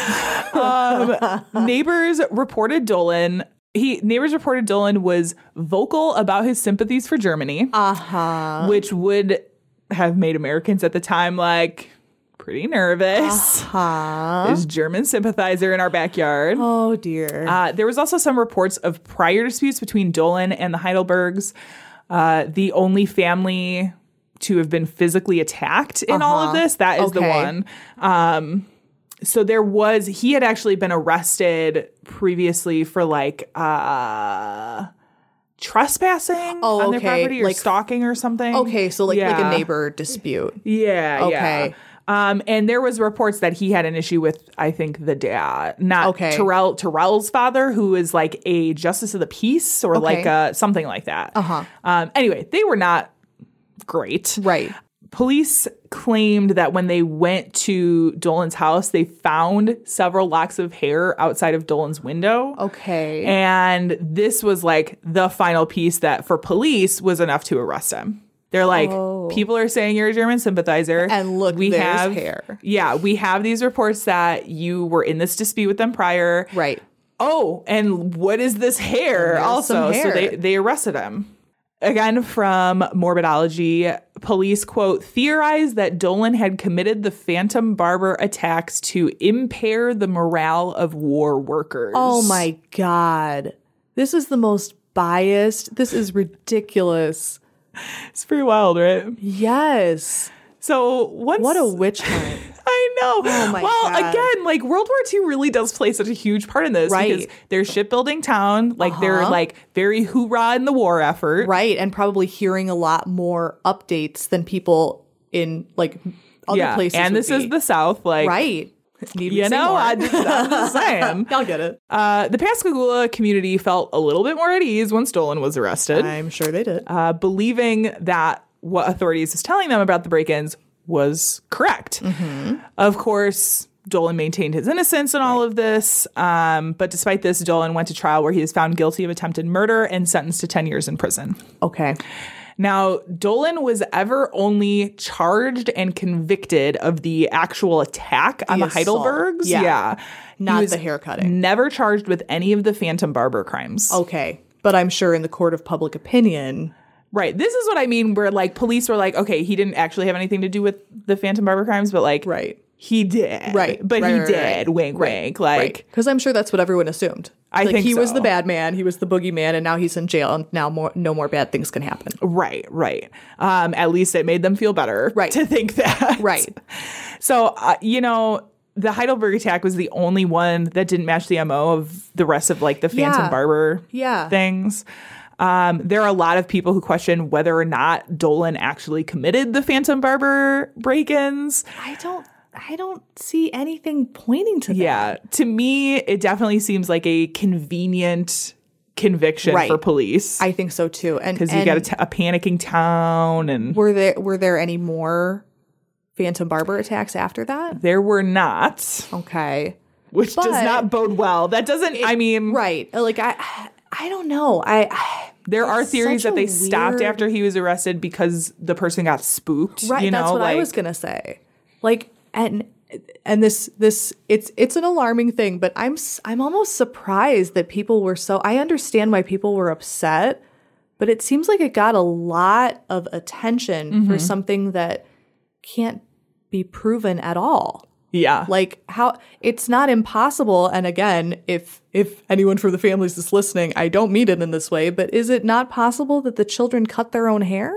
Speaker 4: um, neighbors reported Dolan. He neighbors reported Dolan was vocal about his sympathies for Germany,
Speaker 5: Uh-huh.
Speaker 4: which would have made Americans at the time like pretty nervous.
Speaker 5: Uh-huh.
Speaker 4: There's German sympathizer in our backyard.
Speaker 5: Oh, dear.
Speaker 4: Uh, there was also some reports of prior disputes between Dolan and the Heidelbergs. Uh, the only family to have been physically attacked in all of
Speaker 5: Uh-huh.
Speaker 4: this, that is the
Speaker 5: Okay.
Speaker 4: one. Um, so there was, he had actually been arrested previously for like uh, trespassing
Speaker 5: Oh,
Speaker 4: on their
Speaker 5: okay.
Speaker 4: property or
Speaker 5: Like-
Speaker 4: stalking or something.
Speaker 5: Okay, so like like
Speaker 4: Yeah.
Speaker 5: a neighbor dispute.
Speaker 4: Yeah.
Speaker 5: Okay.
Speaker 4: Yeah. Um, and there was reports that he had an issue with, I think, the dad, not
Speaker 5: Okay.
Speaker 4: Terrell, Terrell's father, who is like a justice of the peace or
Speaker 5: Okay.
Speaker 4: like a, something like that.
Speaker 5: Uh-huh.
Speaker 4: Um, anyway, they were not great.
Speaker 5: Right.
Speaker 4: Police claimed that when they went to Dolan's house, they found several locks of hair outside of Dolan's window.
Speaker 5: Okay.
Speaker 4: And this was like the final piece that for police was enough to arrest him. They're like,
Speaker 5: Oh.
Speaker 4: people are saying you're a German sympathizer.
Speaker 5: And look,
Speaker 4: we
Speaker 5: there's
Speaker 4: have
Speaker 5: hair.
Speaker 4: Yeah, we have these reports that you were in this dispute with them prior.
Speaker 5: Right.
Speaker 4: Oh, and what is this hair
Speaker 5: there's
Speaker 4: also?
Speaker 5: some
Speaker 4: So
Speaker 5: hair.
Speaker 4: they, they arrested him. Again, from Morbidology, police, quote, theorized that Dolan had committed the Phantom Barber attacks to impair the morale of war workers.
Speaker 5: Oh my God. This is the most biased. This is ridiculous.
Speaker 4: It's pretty wild, right?
Speaker 5: Yes.
Speaker 4: So once...
Speaker 5: What a witch hunt.
Speaker 4: I know.
Speaker 5: Oh my
Speaker 4: well,
Speaker 5: God.
Speaker 4: again, like World War Two really does play such a huge part in this
Speaker 5: Right.
Speaker 4: because they're shipbuilding town, like they're
Speaker 5: Uh-huh.
Speaker 4: like very hoorah in the war effort.
Speaker 5: Right. And probably hearing a lot more updates than people in like other
Speaker 4: yeah,
Speaker 5: places.
Speaker 4: and
Speaker 5: would
Speaker 4: this is
Speaker 5: be.
Speaker 4: the South, like
Speaker 5: Right. Need me
Speaker 4: you
Speaker 5: to say
Speaker 4: know,
Speaker 5: more.
Speaker 4: I just, I'm just saying.
Speaker 5: Y'all get it.
Speaker 4: Uh, the Pascagoula community felt a little bit more at ease when Dolan was arrested,
Speaker 5: I'm sure they did.
Speaker 4: uh, believing that what authorities was telling them about the break-ins was correct.
Speaker 5: Mm-hmm.
Speaker 4: Of course, Dolan maintained his innocence in all of this, um, but despite this, Dolan went to trial where he was found guilty of attempted murder and sentenced to ten years in prison.
Speaker 5: Okay.
Speaker 4: Now, Dolan was ever only charged and convicted of the actual attack on the,
Speaker 5: assault.
Speaker 4: Heidelbergs.
Speaker 5: Yeah.
Speaker 4: He
Speaker 5: Not
Speaker 4: was
Speaker 5: the haircutting.
Speaker 4: Never charged with any of the Phantom Barber crimes.
Speaker 5: Okay. But I'm sure in the court of public opinion.
Speaker 4: Right. This is what I mean, where like police were like, okay, he didn't actually have anything to do with the Phantom Barber crimes, but like,
Speaker 5: Right.
Speaker 4: he did.
Speaker 5: Right.
Speaker 4: But
Speaker 5: Right,
Speaker 4: he
Speaker 5: right,
Speaker 4: did.
Speaker 5: right.
Speaker 4: Wink,
Speaker 5: Right.
Speaker 4: wink. Like,
Speaker 5: Because I'm sure that's what everyone assumed.
Speaker 4: I
Speaker 5: like,
Speaker 4: think
Speaker 5: he was
Speaker 4: so.
Speaker 5: the bad man. He was the boogeyman. And now he's in jail. And now more, no more bad things can happen.
Speaker 4: right, right. Um, at least it made them feel better
Speaker 5: Right.
Speaker 4: to think that.
Speaker 5: Right.
Speaker 4: So, uh, you know, the Heidelberg attack was the only one that didn't match the M O of the rest of like the Phantom
Speaker 5: Yeah.
Speaker 4: Barber
Speaker 5: Yeah.
Speaker 4: things. Um, there are a lot of people who question whether or not Dolan actually committed the Phantom Barber break-ins.
Speaker 5: I don't. I don't see anything pointing to that.
Speaker 4: Yeah. To me, it definitely seems like a convenient conviction
Speaker 5: Right.
Speaker 4: for police.
Speaker 5: I think so too. And
Speaker 4: Because you
Speaker 5: and
Speaker 4: got a, t- a panicking town, and
Speaker 5: were there were there any more Phantom Barber attacks after that?
Speaker 4: there were not,
Speaker 5: Okay.
Speaker 4: which does
Speaker 5: But-
Speaker 4: not bode well. That doesn't, I mean,
Speaker 5: Right. Like I I don't know. I, I
Speaker 4: there are
Speaker 5: it's
Speaker 4: theories
Speaker 5: such
Speaker 4: that they
Speaker 5: a
Speaker 4: stopped
Speaker 5: weird-
Speaker 4: after he was arrested because the person got spooked.
Speaker 5: Right,
Speaker 4: You know,
Speaker 5: that's what I
Speaker 4: like-
Speaker 5: was gonna say. Like, and and this this it's it's an alarming thing, but I'm s- I'm almost surprised that people were so. I understand why people were upset, but it seems like it got a lot of attention
Speaker 4: Mm-hmm.
Speaker 5: for something that can't be proven at all.
Speaker 4: Yeah.
Speaker 5: Like how it's not impossible. And again, if if anyone from the families is listening, I don't mean it in this way, but is it not possible that the children cut their own hair?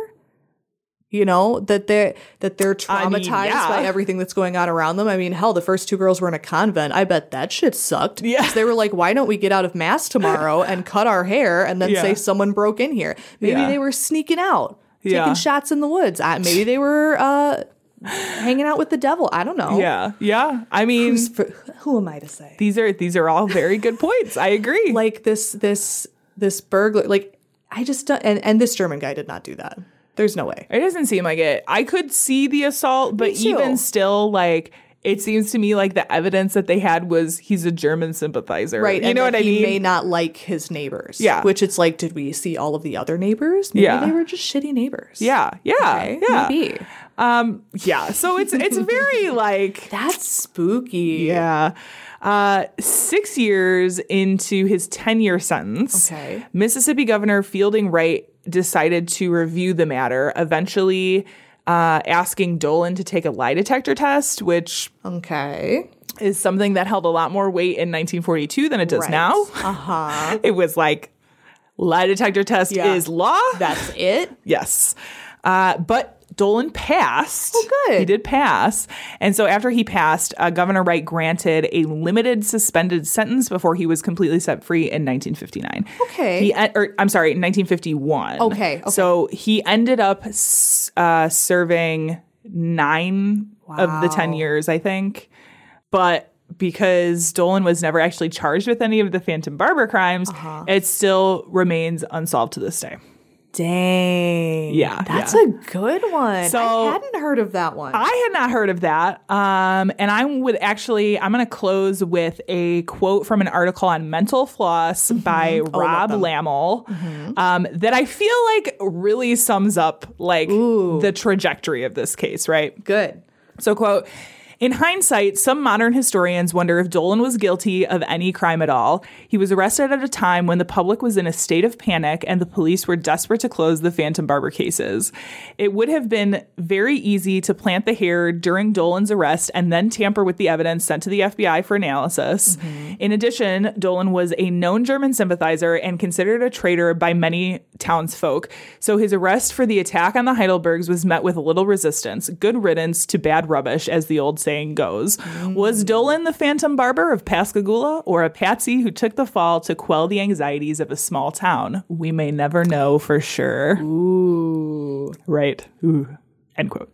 Speaker 5: You know, that they're that they're
Speaker 4: I mean,
Speaker 5: traumatized
Speaker 4: yeah.
Speaker 5: by everything that's going on around them. I mean, hell, the first two girls were in a convent. I bet that shit sucked.
Speaker 4: Yeah.
Speaker 5: 'Cause they were like, why don't we get out of mass tomorrow and cut our hair and then
Speaker 4: Yeah.
Speaker 5: say someone broke in here? Maybe
Speaker 4: Yeah.
Speaker 5: they were sneaking out, taking
Speaker 4: Yeah.
Speaker 5: shots in the woods. I, maybe they were uh, hanging out with the devil. I don't know.
Speaker 4: Yeah. Yeah. I mean,
Speaker 5: Who's for, who am I to say?
Speaker 4: these are these are all very good points. I agree.
Speaker 5: Like this this this burglar, like I just don't, and and this German guy did not do that. There's no way.
Speaker 4: It doesn't seem like it. I could see the assault, but
Speaker 5: too.
Speaker 4: even still, like, it seems to me like the evidence that they had was he's a German sympathizer.
Speaker 5: Right.
Speaker 4: You
Speaker 5: and
Speaker 4: know
Speaker 5: that
Speaker 4: what I
Speaker 5: he
Speaker 4: mean?
Speaker 5: may not like his neighbors.
Speaker 4: Yeah.
Speaker 5: Which it's like, did we see all of the other neighbors? Maybe
Speaker 4: Yeah.
Speaker 5: they were just shitty neighbors.
Speaker 4: Yeah. Yeah.
Speaker 5: Okay,
Speaker 4: Yeah.
Speaker 5: maybe.
Speaker 4: Um, yeah. So it's it's very like
Speaker 5: That's spooky.
Speaker 4: yeah. Uh, six years into his ten-year sentence,
Speaker 5: Okay.
Speaker 4: Mississippi Governor Fielding Wright decided to review the matter, eventually uh, asking Dolan to take a lie detector test, which
Speaker 5: Okay.
Speaker 4: is something that held a lot more weight in nineteen forty-two than it does
Speaker 5: Right.
Speaker 4: now.
Speaker 5: Uh-huh.
Speaker 4: It was like, lie detector test
Speaker 5: Yeah.
Speaker 4: is law.
Speaker 5: That's it?
Speaker 4: Yes. Uh, but Dolan passed.
Speaker 5: Oh, good.
Speaker 4: He did pass. And so after he passed, uh, Governor Wright granted a limited suspended sentence before he was completely set free in nineteen fifty-nine.
Speaker 5: Okay.
Speaker 4: He, en- or, I'm sorry, nineteen fifty-one.
Speaker 5: Okay, okay.
Speaker 4: So he ended up s- uh, serving nine of the ten
Speaker 5: Wow.
Speaker 4: years, I think. But because Dolan was never actually charged with any of the Phantom Barber crimes,
Speaker 5: Uh-huh.
Speaker 4: it still remains unsolved to this day.
Speaker 5: Dang.
Speaker 4: Yeah,
Speaker 5: That's
Speaker 4: yeah.
Speaker 5: a good one.
Speaker 4: So-
Speaker 5: I hadn't heard of that one.
Speaker 4: I had not heard of that. Um, and I would actually, I'm going to close with a quote from an article on mental floss by
Speaker 5: Oh, I
Speaker 4: Rob
Speaker 5: love them.
Speaker 4: Lammel um, that I feel like really sums up like
Speaker 5: Ooh.
Speaker 4: the trajectory of this case, right?
Speaker 5: Good.
Speaker 4: So, quote, in hindsight, some modern historians wonder if Dolan was guilty of any crime at all. He was arrested at a time when the public was in a state of panic and the police were desperate to close the Phantom Barber cases. It would have been very easy to plant the hair during Dolan's arrest and then tamper with the evidence sent to the F B I for analysis. Mm-hmm. In addition, Dolan was a known German sympathizer and considered a traitor by many townsfolk. So his arrest for the attack on the Heidelbergs was met with little resistance. Good riddance to bad rubbish, as the old saying goes. Mm. Was Dolan the Phantom Barber of Pascagoula or a patsy who took the fall to quell the anxieties of a small town? We may never know for sure.
Speaker 5: Ooh.
Speaker 4: Right. Ooh. End quote.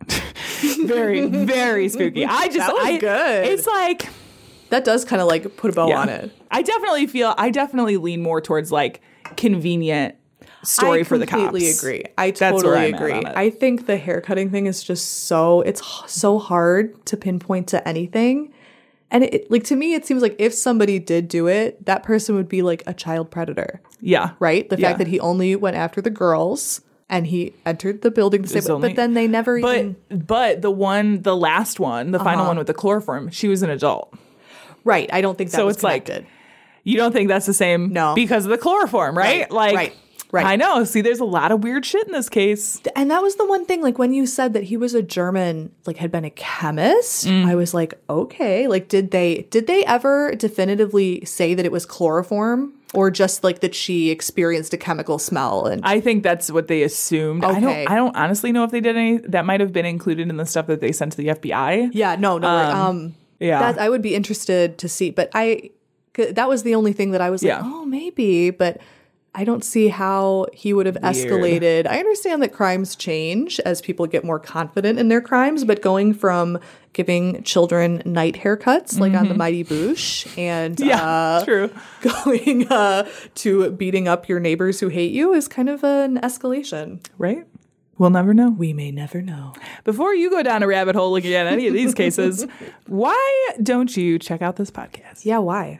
Speaker 4: Very, very spooky. I just,
Speaker 5: That was
Speaker 4: I,
Speaker 5: good.
Speaker 4: It's like,
Speaker 5: That does kind of like put a bow
Speaker 4: yeah.
Speaker 5: on it.
Speaker 4: I definitely feel, I definitely lean more towards like convenient story
Speaker 5: I
Speaker 4: for the cops.
Speaker 5: completely agree. I
Speaker 4: That's where
Speaker 5: totally
Speaker 4: I'm at
Speaker 5: agree.
Speaker 4: on it.
Speaker 5: I think the haircutting thing is just so it's h- so hard to pinpoint to anything. And it, like to me, it seems like if somebody did do it, that person would be like a child predator,
Speaker 4: Yeah.
Speaker 5: right? The
Speaker 4: Yeah.
Speaker 5: fact that he only went after the girls and he entered the building to
Speaker 4: It's
Speaker 5: save,
Speaker 4: only-
Speaker 5: but then they never
Speaker 4: But
Speaker 5: even
Speaker 4: but the one, the last one, the final
Speaker 5: Uh-huh.
Speaker 4: one with the chloroform, she was an adult.
Speaker 5: right. I don't think that
Speaker 4: So
Speaker 5: was
Speaker 4: it's like-
Speaker 5: connected.
Speaker 4: You don't think that's the same?
Speaker 5: No.
Speaker 4: Because of the chloroform, right?
Speaker 5: Right,
Speaker 4: Like,
Speaker 5: right, right.
Speaker 4: I know. See, there's a lot of weird shit in this case.
Speaker 5: And that was the one thing, like when you said that he was a German, like had been a chemist,
Speaker 4: Mm.
Speaker 5: I was like, okay, like did they did they ever definitively say that it was chloroform or just like that she experienced a chemical smell? And
Speaker 4: I think that's what they assumed. I
Speaker 5: Okay.
Speaker 4: don't. I don't honestly know if they did any. That might have been included in the stuff that they sent to the F B I.
Speaker 5: yeah, no, no, um, um
Speaker 4: Yeah.
Speaker 5: that I would be interested to see, but I 'cause that was the only thing that I was
Speaker 4: Yeah.
Speaker 5: like, oh, maybe, but I don't see how he would have escalated. I understand that crimes change as people get more confident in their crimes, but going from giving children night haircuts like on the Mighty Boosh and
Speaker 4: Mm-hmm. Yeah,
Speaker 5: uh,
Speaker 4: true.
Speaker 5: going uh, to beating up your neighbors who hate you is kind of an escalation.
Speaker 4: Right? We'll never know.
Speaker 5: We may never know.
Speaker 4: Before you go down a rabbit hole looking at any of these cases, why don't you check out this podcast?
Speaker 5: Yeah, why?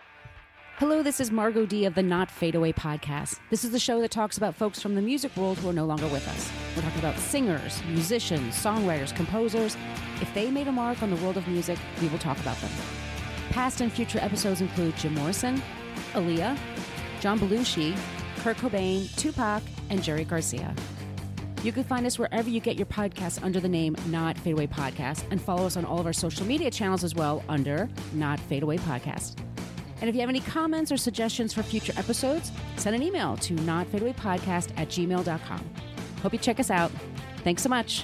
Speaker 7: Hello, this is Margot D of the Not Fade Away podcast. This is the show that talks about folks from the music world who are no longer with us. We're talking about singers, musicians, songwriters, composers. If they made a mark on the world of music, we will talk about them. Past and future episodes include Jim Morrison, Aaliyah, John Belushi, Kurt Cobain, Tupac, and Jerry Garcia. You can find us wherever you get your podcasts under the name Not Fade Away Podcast, and follow us on all of our social media channels as well under Not Fade Away Podcast. And if you have any comments or suggestions for future episodes, send an email to notfadeawaypodcast at gmail dot com. Hope you check us out. Thanks so much.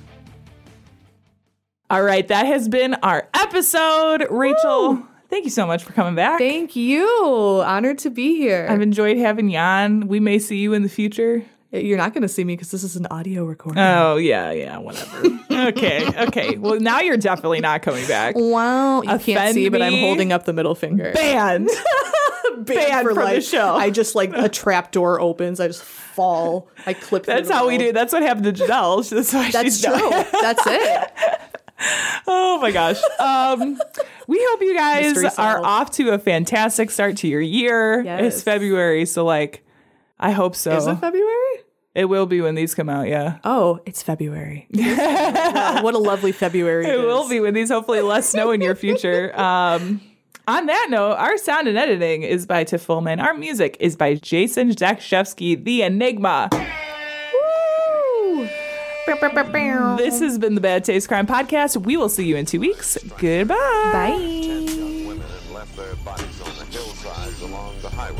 Speaker 4: All right, that has been our episode. Rachel,
Speaker 5: Woo!
Speaker 4: thank you so much for coming back.
Speaker 5: Thank you. Honored to be here.
Speaker 4: I've enjoyed having you on. We may see you in the future.
Speaker 5: You're not going to see me because this is an audio recording.
Speaker 4: Oh, yeah, yeah, whatever. okay, okay. Well, now you're definitely not coming back.
Speaker 5: Wow, you
Speaker 4: Offend
Speaker 5: can't see, but I'm
Speaker 4: me?
Speaker 5: holding up the middle finger.
Speaker 4: Banned. Banned
Speaker 5: for
Speaker 4: from
Speaker 5: life.
Speaker 4: the show.
Speaker 5: I just like a trap door opens. I just fall. I clip.
Speaker 4: That's
Speaker 5: through the
Speaker 4: how we
Speaker 5: wall.
Speaker 4: do. That's what happened to Janelle. That's why
Speaker 5: That's
Speaker 4: she's
Speaker 5: true.
Speaker 4: not-
Speaker 5: That's it.
Speaker 4: Oh Oh my gosh. Um, we hope you guys
Speaker 5: Mystery
Speaker 4: are
Speaker 5: solved.
Speaker 4: off to a fantastic start to your year.
Speaker 5: Yes.
Speaker 4: It's February, so like, I hope so.
Speaker 5: Is it February?
Speaker 4: It will be when these come out, yeah.
Speaker 5: Oh, it's February. Wow, what a lovely February it
Speaker 4: It
Speaker 5: is.
Speaker 4: will be when these hopefully less snow in your future. Um, on that note, our sound and editing is by Tiff Fullman. Our music is by Jason Zakshevsky, the Enigma.
Speaker 5: Woo!
Speaker 4: This has been the Bad Taste Crime Podcast. We will see you in two weeks. Goodbye.
Speaker 5: Bye.
Speaker 8: Young women had left their bodies on the hillsides along the highway.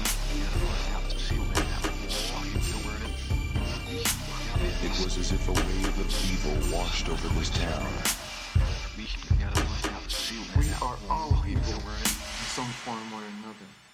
Speaker 9: It was as if a wave of evil washed over this town.
Speaker 3: We are all evil in some form or another.